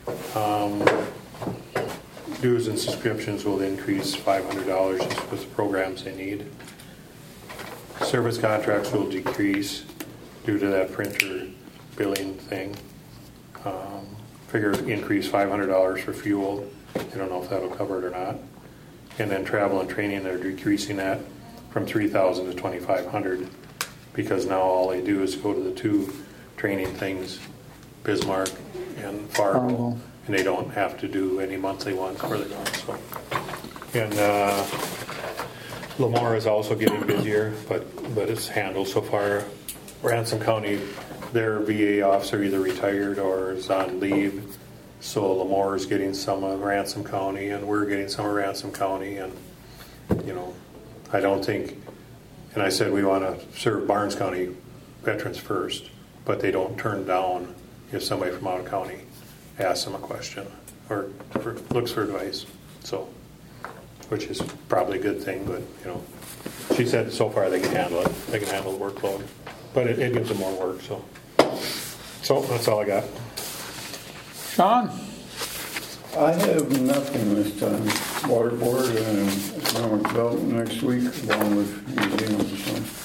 [SPEAKER 5] Dues and subscriptions will increase $500 with the programs they need. Service contracts will decrease due to that printer billing thing. Figure increase $500 for fuel. I don't know if that'll cover it or not. And then travel and training, they're decreasing that from $3,000 to $2,500 because now all they do is go to the two training things, Bismarck and Fargo, and they don't have to do any monthly ones where they're going. So, and Lamar is also getting busier, but it's handled so far. Ransom County, their VA officer either retired or is on leave. So Lamar is getting some of Ransom County, and we're getting some of Ransom County. And, I don't think, and I said we want to serve Barnes County veterans first, but they don't turn down if somebody from out of county asks them a question or looks for advice. So, which is probably a good thing, but, she said so far they can handle it. They can handle the workload. But it gives them more work, so that's all I got.
[SPEAKER 3] Sean?
[SPEAKER 2] I have nothing this time. Water board and economic development next week, along with museums.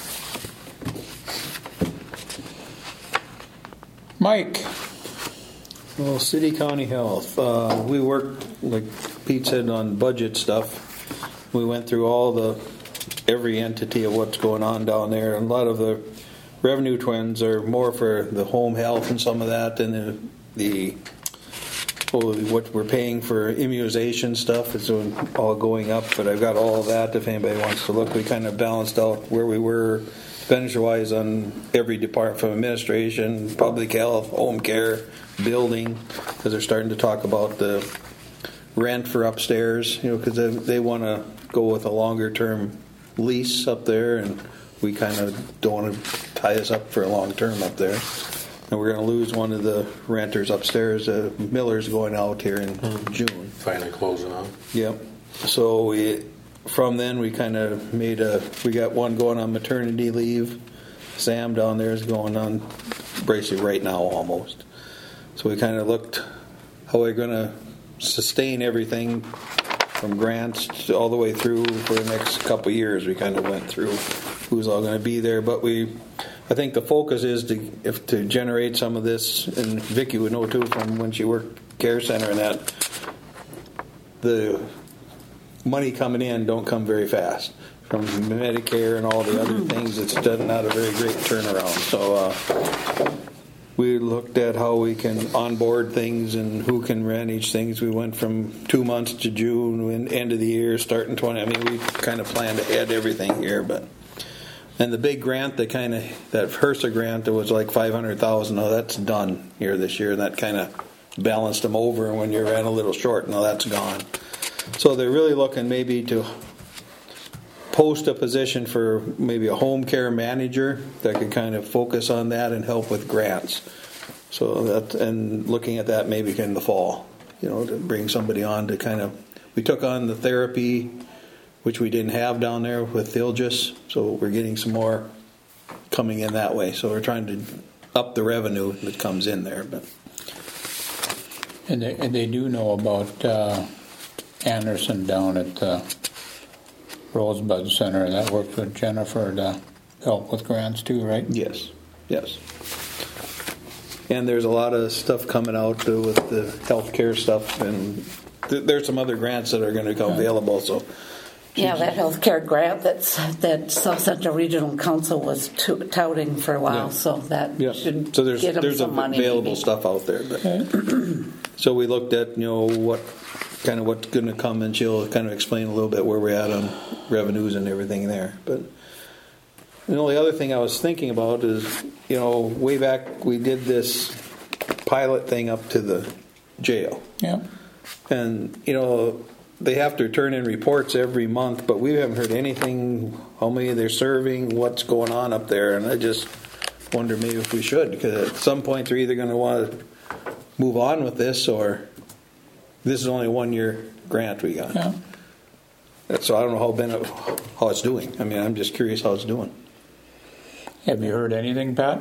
[SPEAKER 3] Mike?
[SPEAKER 11] Well, city, county health. We worked, like Pete said, on budget stuff. We went through every entity of what's going on down there. And a lot of the revenue trends are more for the home health and some of that, and the what we're paying for immunization stuff is all going up, but I've got all of that if anybody wants to look. We kind of balanced out where we were expenditure-wise on every department, from administration, public health, home care, building, because they're starting to talk about the rent for upstairs, because they want to go with a longer-term lease up there, and we kind of don't want to tie us up for a long term up there. And we're going to lose one of the renters upstairs. Miller's going out here in June.
[SPEAKER 5] Finally closing out.
[SPEAKER 11] Yep. So from then we kind of we got one going on maternity leave. Sam down there is going on basically right now almost. So we kind of looked how we're going to sustain everything from grants all the way through for the next couple of years. We kind of went through who's all going to be there, but I think the focus is to generate some of this, and Vicki would know too from when she worked care center, and that the money coming in don't come very fast from Medicare and all the other things. It's not a very great turnaround. So we looked at how we can onboard things and who can manage things. We went from 2 months to June, and end of the year, starting 20. I mean, we kind of planned ahead everything here, but. And the big grant, that HRSA grant, that was like $500,000. Now that's done here this year, and that kind of balanced them over. And when you ran a little short, now that's gone. So they're really looking maybe to post a position for maybe a home care manager that could kind of focus on that and help with grants. So and looking at that maybe in the fall, to bring somebody on to kind of. We took on the therapy, which we didn't have down there with Thilgis, so we're getting some more coming in that way. So we're trying to up the revenue that comes in there. But
[SPEAKER 3] and they do know about Anderson down at the Rosebud Center. That worked with Jennifer to help with grants too, right?
[SPEAKER 11] Yes. And there's a lot of stuff coming out with the healthcare stuff, and there's some other grants that are going to become available. So.
[SPEAKER 15] Yeah, that healthcare grant that South Central Regional Council was touting for a while, so that should get them some money.
[SPEAKER 11] There's available stuff out there. But so we looked at what's going to come, and she'll kind of explain a little bit where we're at on revenues and everything there. But the other thing I was thinking about is way back we did this pilot thing up to the jail.
[SPEAKER 3] Yeah,
[SPEAKER 11] and they have to turn in reports every month, but we haven't heard anything, how many they're serving, what's going on up there, and I just wonder maybe if we should, because at some point they're either going to want to move on with this, or this is only a 1-year grant we got.
[SPEAKER 3] Yeah.
[SPEAKER 11] So I don't know how it's doing. I mean, I'm just curious how it's doing.
[SPEAKER 3] Have you heard anything, Pat?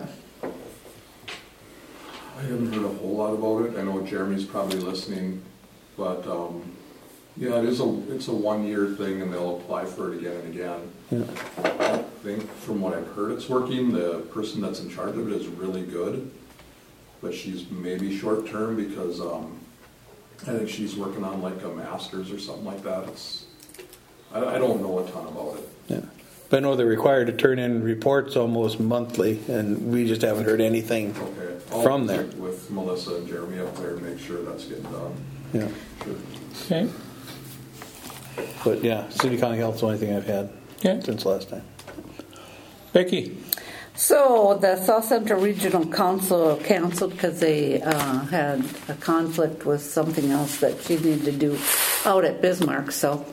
[SPEAKER 9] I haven't heard a whole lot about it. I know Jeremy's probably listening, but yeah, it's a 1-year thing, and they'll apply for it again and again.
[SPEAKER 11] Yeah.
[SPEAKER 9] I think from what I've heard, it's working. The person that's in charge of it is really good, but she's maybe short term because I think she's working on like a master's or something like that. I don't know a ton about it.
[SPEAKER 11] Yeah. But I know they're required to turn in reports almost monthly, and we just haven't heard anything from there.
[SPEAKER 9] With Melissa and Jeremy up there, make sure that's getting done.
[SPEAKER 11] Yeah.
[SPEAKER 9] Sure.
[SPEAKER 3] Okay.
[SPEAKER 11] But yeah, City County Health's the only thing I've had since last time.
[SPEAKER 3] Vicki.
[SPEAKER 15] So the South Central Regional Council canceled because they had a conflict with something else that she needed to do out at Bismarck. So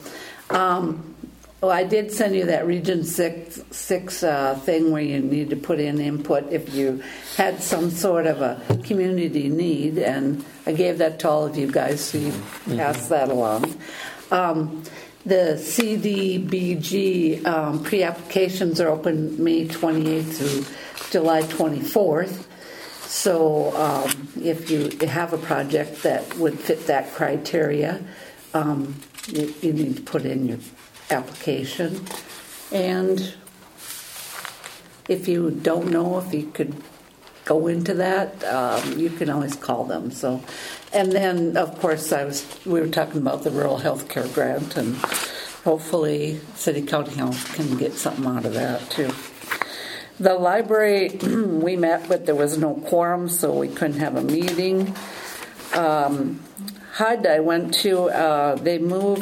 [SPEAKER 15] I did send you that Region 6 thing where you need to put in input if you had some sort of a community need, and I gave that to all of you guys, so you pass that along. The CDBG pre-applications are open May 28th through July 24th. So if you have a project that would fit that criteria, you need to put in your application. And if you don't know if you could go into that, you can always call them. So, and then of course we were talking about the rural health care grant, and hopefully City County Health can get something out of that too. The library we met, but there was no quorum, so we couldn't have a meeting. HUD, I went to, they're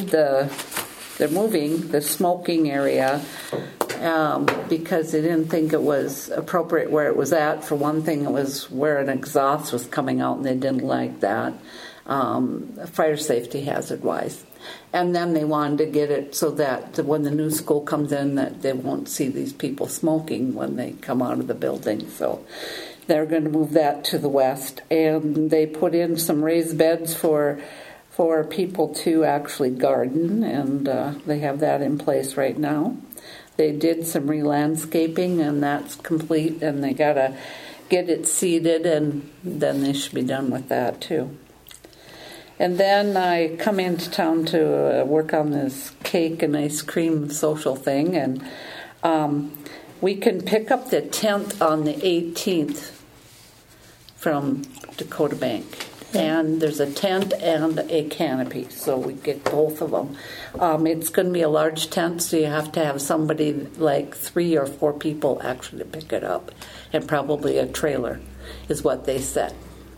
[SPEAKER 15] moving the smoking area because they didn't think it was appropriate where it was at. For one thing, it was where an exhaust was coming out, and they didn't like that, fire safety hazard-wise. And then they wanted to get it so that when the new school comes in, that they won't see these people smoking when they come out of the building. So they're going to move that to the west. And they put in some raised beds for people to actually garden, and they have that in place right now. They did some re-landscaping, and that's complete, and they got to get it seeded, and then they should be done with that too. And then I come into town to work on this cake and ice cream social thing, and we can pick up the tent on the 18th from Dakota Bank. And there's a tent and a canopy, so we get both of them. It's going to be a large tent, so you have to have somebody like 3 or 4 people actually pick it up, and probably a trailer is what they said.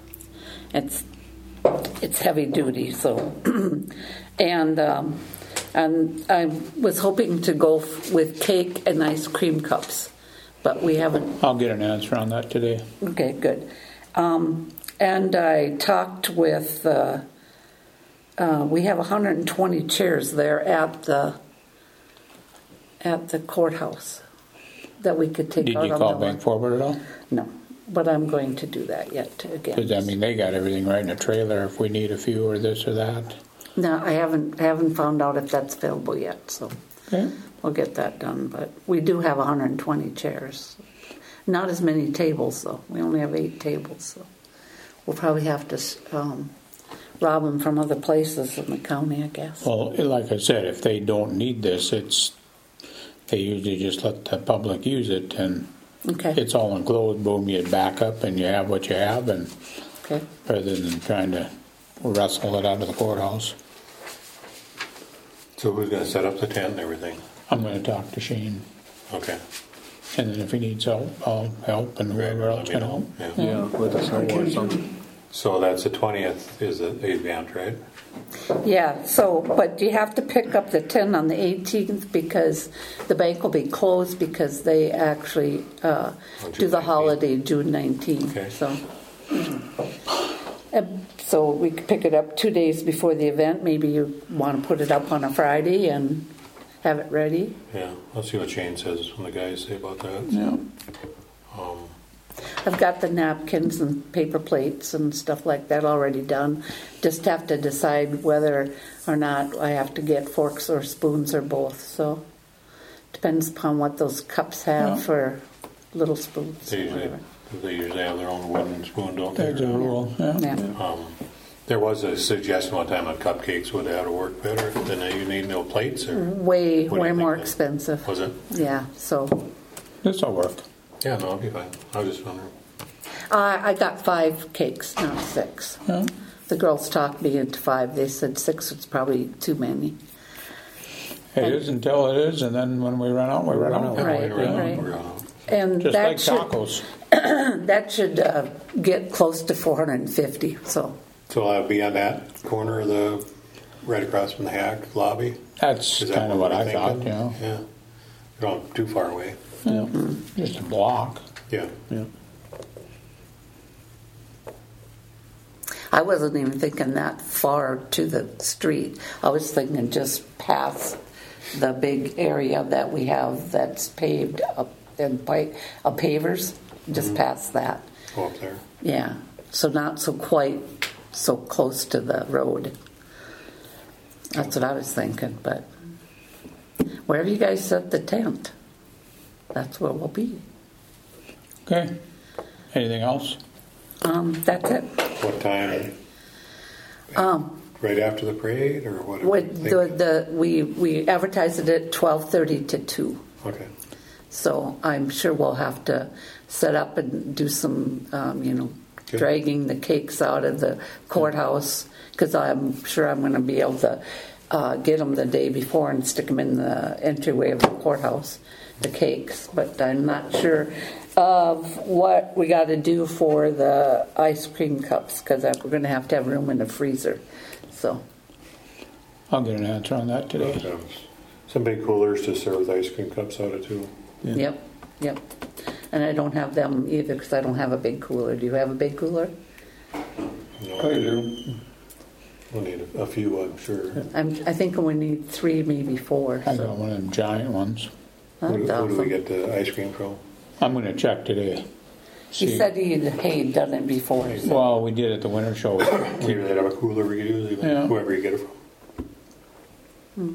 [SPEAKER 15] It's heavy duty, so and I was hoping to go with cake and ice cream cups, but we haven't.
[SPEAKER 3] I'll get an answer on that today.
[SPEAKER 15] Okay, good. And I talked with, we have 120 chairs there at the courthouse that we could take out on the
[SPEAKER 3] Did you call Bank Forward at all?
[SPEAKER 15] No, but I'm going to do that yet again.
[SPEAKER 3] Because, I mean, they got everything right in a trailer if we need a few or this or that.
[SPEAKER 15] No, I haven't found out if that's available yet, so we'll get that done. But we do have 120 chairs. Not as many tables, though. We only have 8 tables, so we'll probably have to rob them from other places in the county, I guess.
[SPEAKER 3] Well, like I said, if they don't need this, they usually just let the public use it, and it's all enclosed. Boom, you back up, and you have what you have, and rather than trying to wrestle it out of the courthouse.
[SPEAKER 5] So who's going to set up the tent and everything?
[SPEAKER 3] I'm going to talk to Shane.
[SPEAKER 5] Okay.
[SPEAKER 3] And then if he needs help, I'll help, and whoever else can help.
[SPEAKER 11] Yeah, let us know or something.
[SPEAKER 5] So that's the 20th is the event, right?
[SPEAKER 15] Yeah, but you have to pick up the 10 on the 18th because the bank will be closed because they actually do the holiday June 19th.
[SPEAKER 5] Okay.
[SPEAKER 15] So we could pick it up 2 days before the event. Maybe you want to put it up on a Friday and have it ready.
[SPEAKER 5] Yeah, let's see what Shane says when the guys say about that.
[SPEAKER 15] Yeah. I've got the napkins and paper plates and stuff like that already done. Just have to decide whether or not I have to get forks or spoons or both. So depends upon what those cups have for little spoons.
[SPEAKER 5] They usually have their own wooden spoon, don't they?
[SPEAKER 3] There's a rule. Yeah.
[SPEAKER 5] There was a suggestion one time on cupcakes would that work better than you need no plates, or
[SPEAKER 15] way more expensive.
[SPEAKER 5] Was it?
[SPEAKER 15] Yeah. So
[SPEAKER 3] this will work.
[SPEAKER 5] Yeah, no, I'll be fine. I was just wondering.
[SPEAKER 15] I got 5 cakes, not 6.
[SPEAKER 3] Yeah.
[SPEAKER 15] The girls talked me into 5. They said 6 was probably too many.
[SPEAKER 3] It is until it is, and then when we run out, we run out.
[SPEAKER 15] Right. And
[SPEAKER 3] just
[SPEAKER 15] that
[SPEAKER 3] like tacos.
[SPEAKER 15] That should get close to 450. So
[SPEAKER 5] I'll be on that corner of right across from the Hack lobby.
[SPEAKER 3] That's kind of what I thought.
[SPEAKER 5] Yeah. You're not too far away.
[SPEAKER 3] Yeah. Just a block.
[SPEAKER 5] Yeah.
[SPEAKER 15] I wasn't even thinking that far to the street. I was thinking just past the big area that we have that's paved up and pavers, just past that.
[SPEAKER 5] Go up there.
[SPEAKER 15] Yeah, so not so quite so close to the road. That's what I was thinking, but wherever you guys set the tent, that's where we'll be.
[SPEAKER 3] Okay. Anything else?
[SPEAKER 15] That's it.
[SPEAKER 5] What time? Right after the parade, or what?
[SPEAKER 15] We advertised it at 12:30 to 2.
[SPEAKER 5] Okay.
[SPEAKER 15] So I'm sure we'll have to set up and do some, dragging the cakes out of the courthouse, because I'm sure I'm going to be able to get them the day before and stick them in the entryway of the courthouse, the cakes. But I'm not sure of what we got to do for the ice cream cups, because we're going to have room in the freezer. So
[SPEAKER 3] I'll get an answer on that today.
[SPEAKER 5] Some big coolers to serve the ice cream cups out of too.
[SPEAKER 15] Yep. And I don't have them either because I don't have a big cooler. Do you have a big cooler?
[SPEAKER 5] No.
[SPEAKER 2] I do.
[SPEAKER 5] We'll need a few, I'm sure.
[SPEAKER 15] I think we need 3, maybe 4.
[SPEAKER 3] I got one of them giant ones.
[SPEAKER 5] Who do
[SPEAKER 15] awesome.
[SPEAKER 5] we get the ice cream from?
[SPEAKER 3] I'm going to check today.
[SPEAKER 15] He said he'd done it before. So.
[SPEAKER 3] Well, we did at the winter show.
[SPEAKER 5] Maybe they'd have a cooler we could use,
[SPEAKER 3] Yeah.
[SPEAKER 5] whoever you get it from.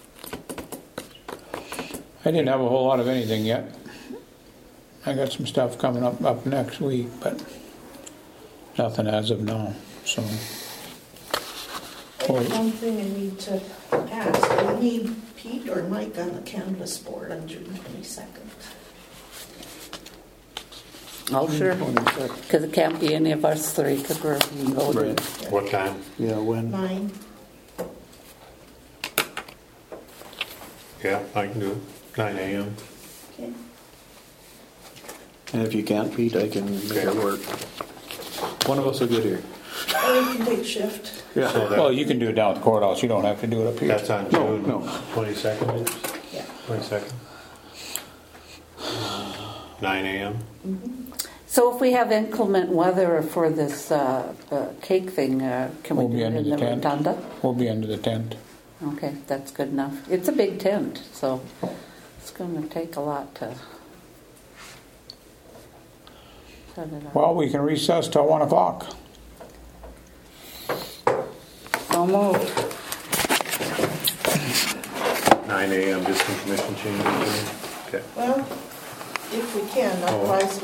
[SPEAKER 3] I didn't have a whole lot of anything yet. I got some stuff coming up next week, but nothing as of now. So.
[SPEAKER 12] One thing I need to ask, do we need Pete or Mike on the canvas board on June 22nd?
[SPEAKER 15] Oh, sure. Because it can't be any of us 3 because we're being voted.
[SPEAKER 5] Right. What time?
[SPEAKER 11] Yeah, when?
[SPEAKER 12] 9.
[SPEAKER 5] Yeah, I can do 9 a.m.
[SPEAKER 12] Okay.
[SPEAKER 11] And if you can't, Pete, I can make it work. One of us will get here.
[SPEAKER 12] Or we can take shift.
[SPEAKER 11] Yeah.
[SPEAKER 5] So
[SPEAKER 3] Well, you can do it down at the courthouse. You don't have to do it up here.
[SPEAKER 5] that's on June
[SPEAKER 11] No.
[SPEAKER 5] 22nd?
[SPEAKER 12] Yeah.
[SPEAKER 5] 22nd? 9 a.m.?
[SPEAKER 15] So if we have inclement weather for this cake thing, can we
[SPEAKER 3] We'll
[SPEAKER 15] do
[SPEAKER 3] be
[SPEAKER 15] it
[SPEAKER 3] under
[SPEAKER 15] in
[SPEAKER 3] the
[SPEAKER 15] the
[SPEAKER 3] tent.
[SPEAKER 15] rotunda?
[SPEAKER 3] We'll be under the tent.
[SPEAKER 15] Okay, that's good enough. It's a big tent, so it's going to take a lot to set it up.
[SPEAKER 3] Well, we can recess till 1 o'clock.
[SPEAKER 15] So moved.
[SPEAKER 5] 9 a.m. just some commission changes. Okay.
[SPEAKER 12] Well, if we can, otherwise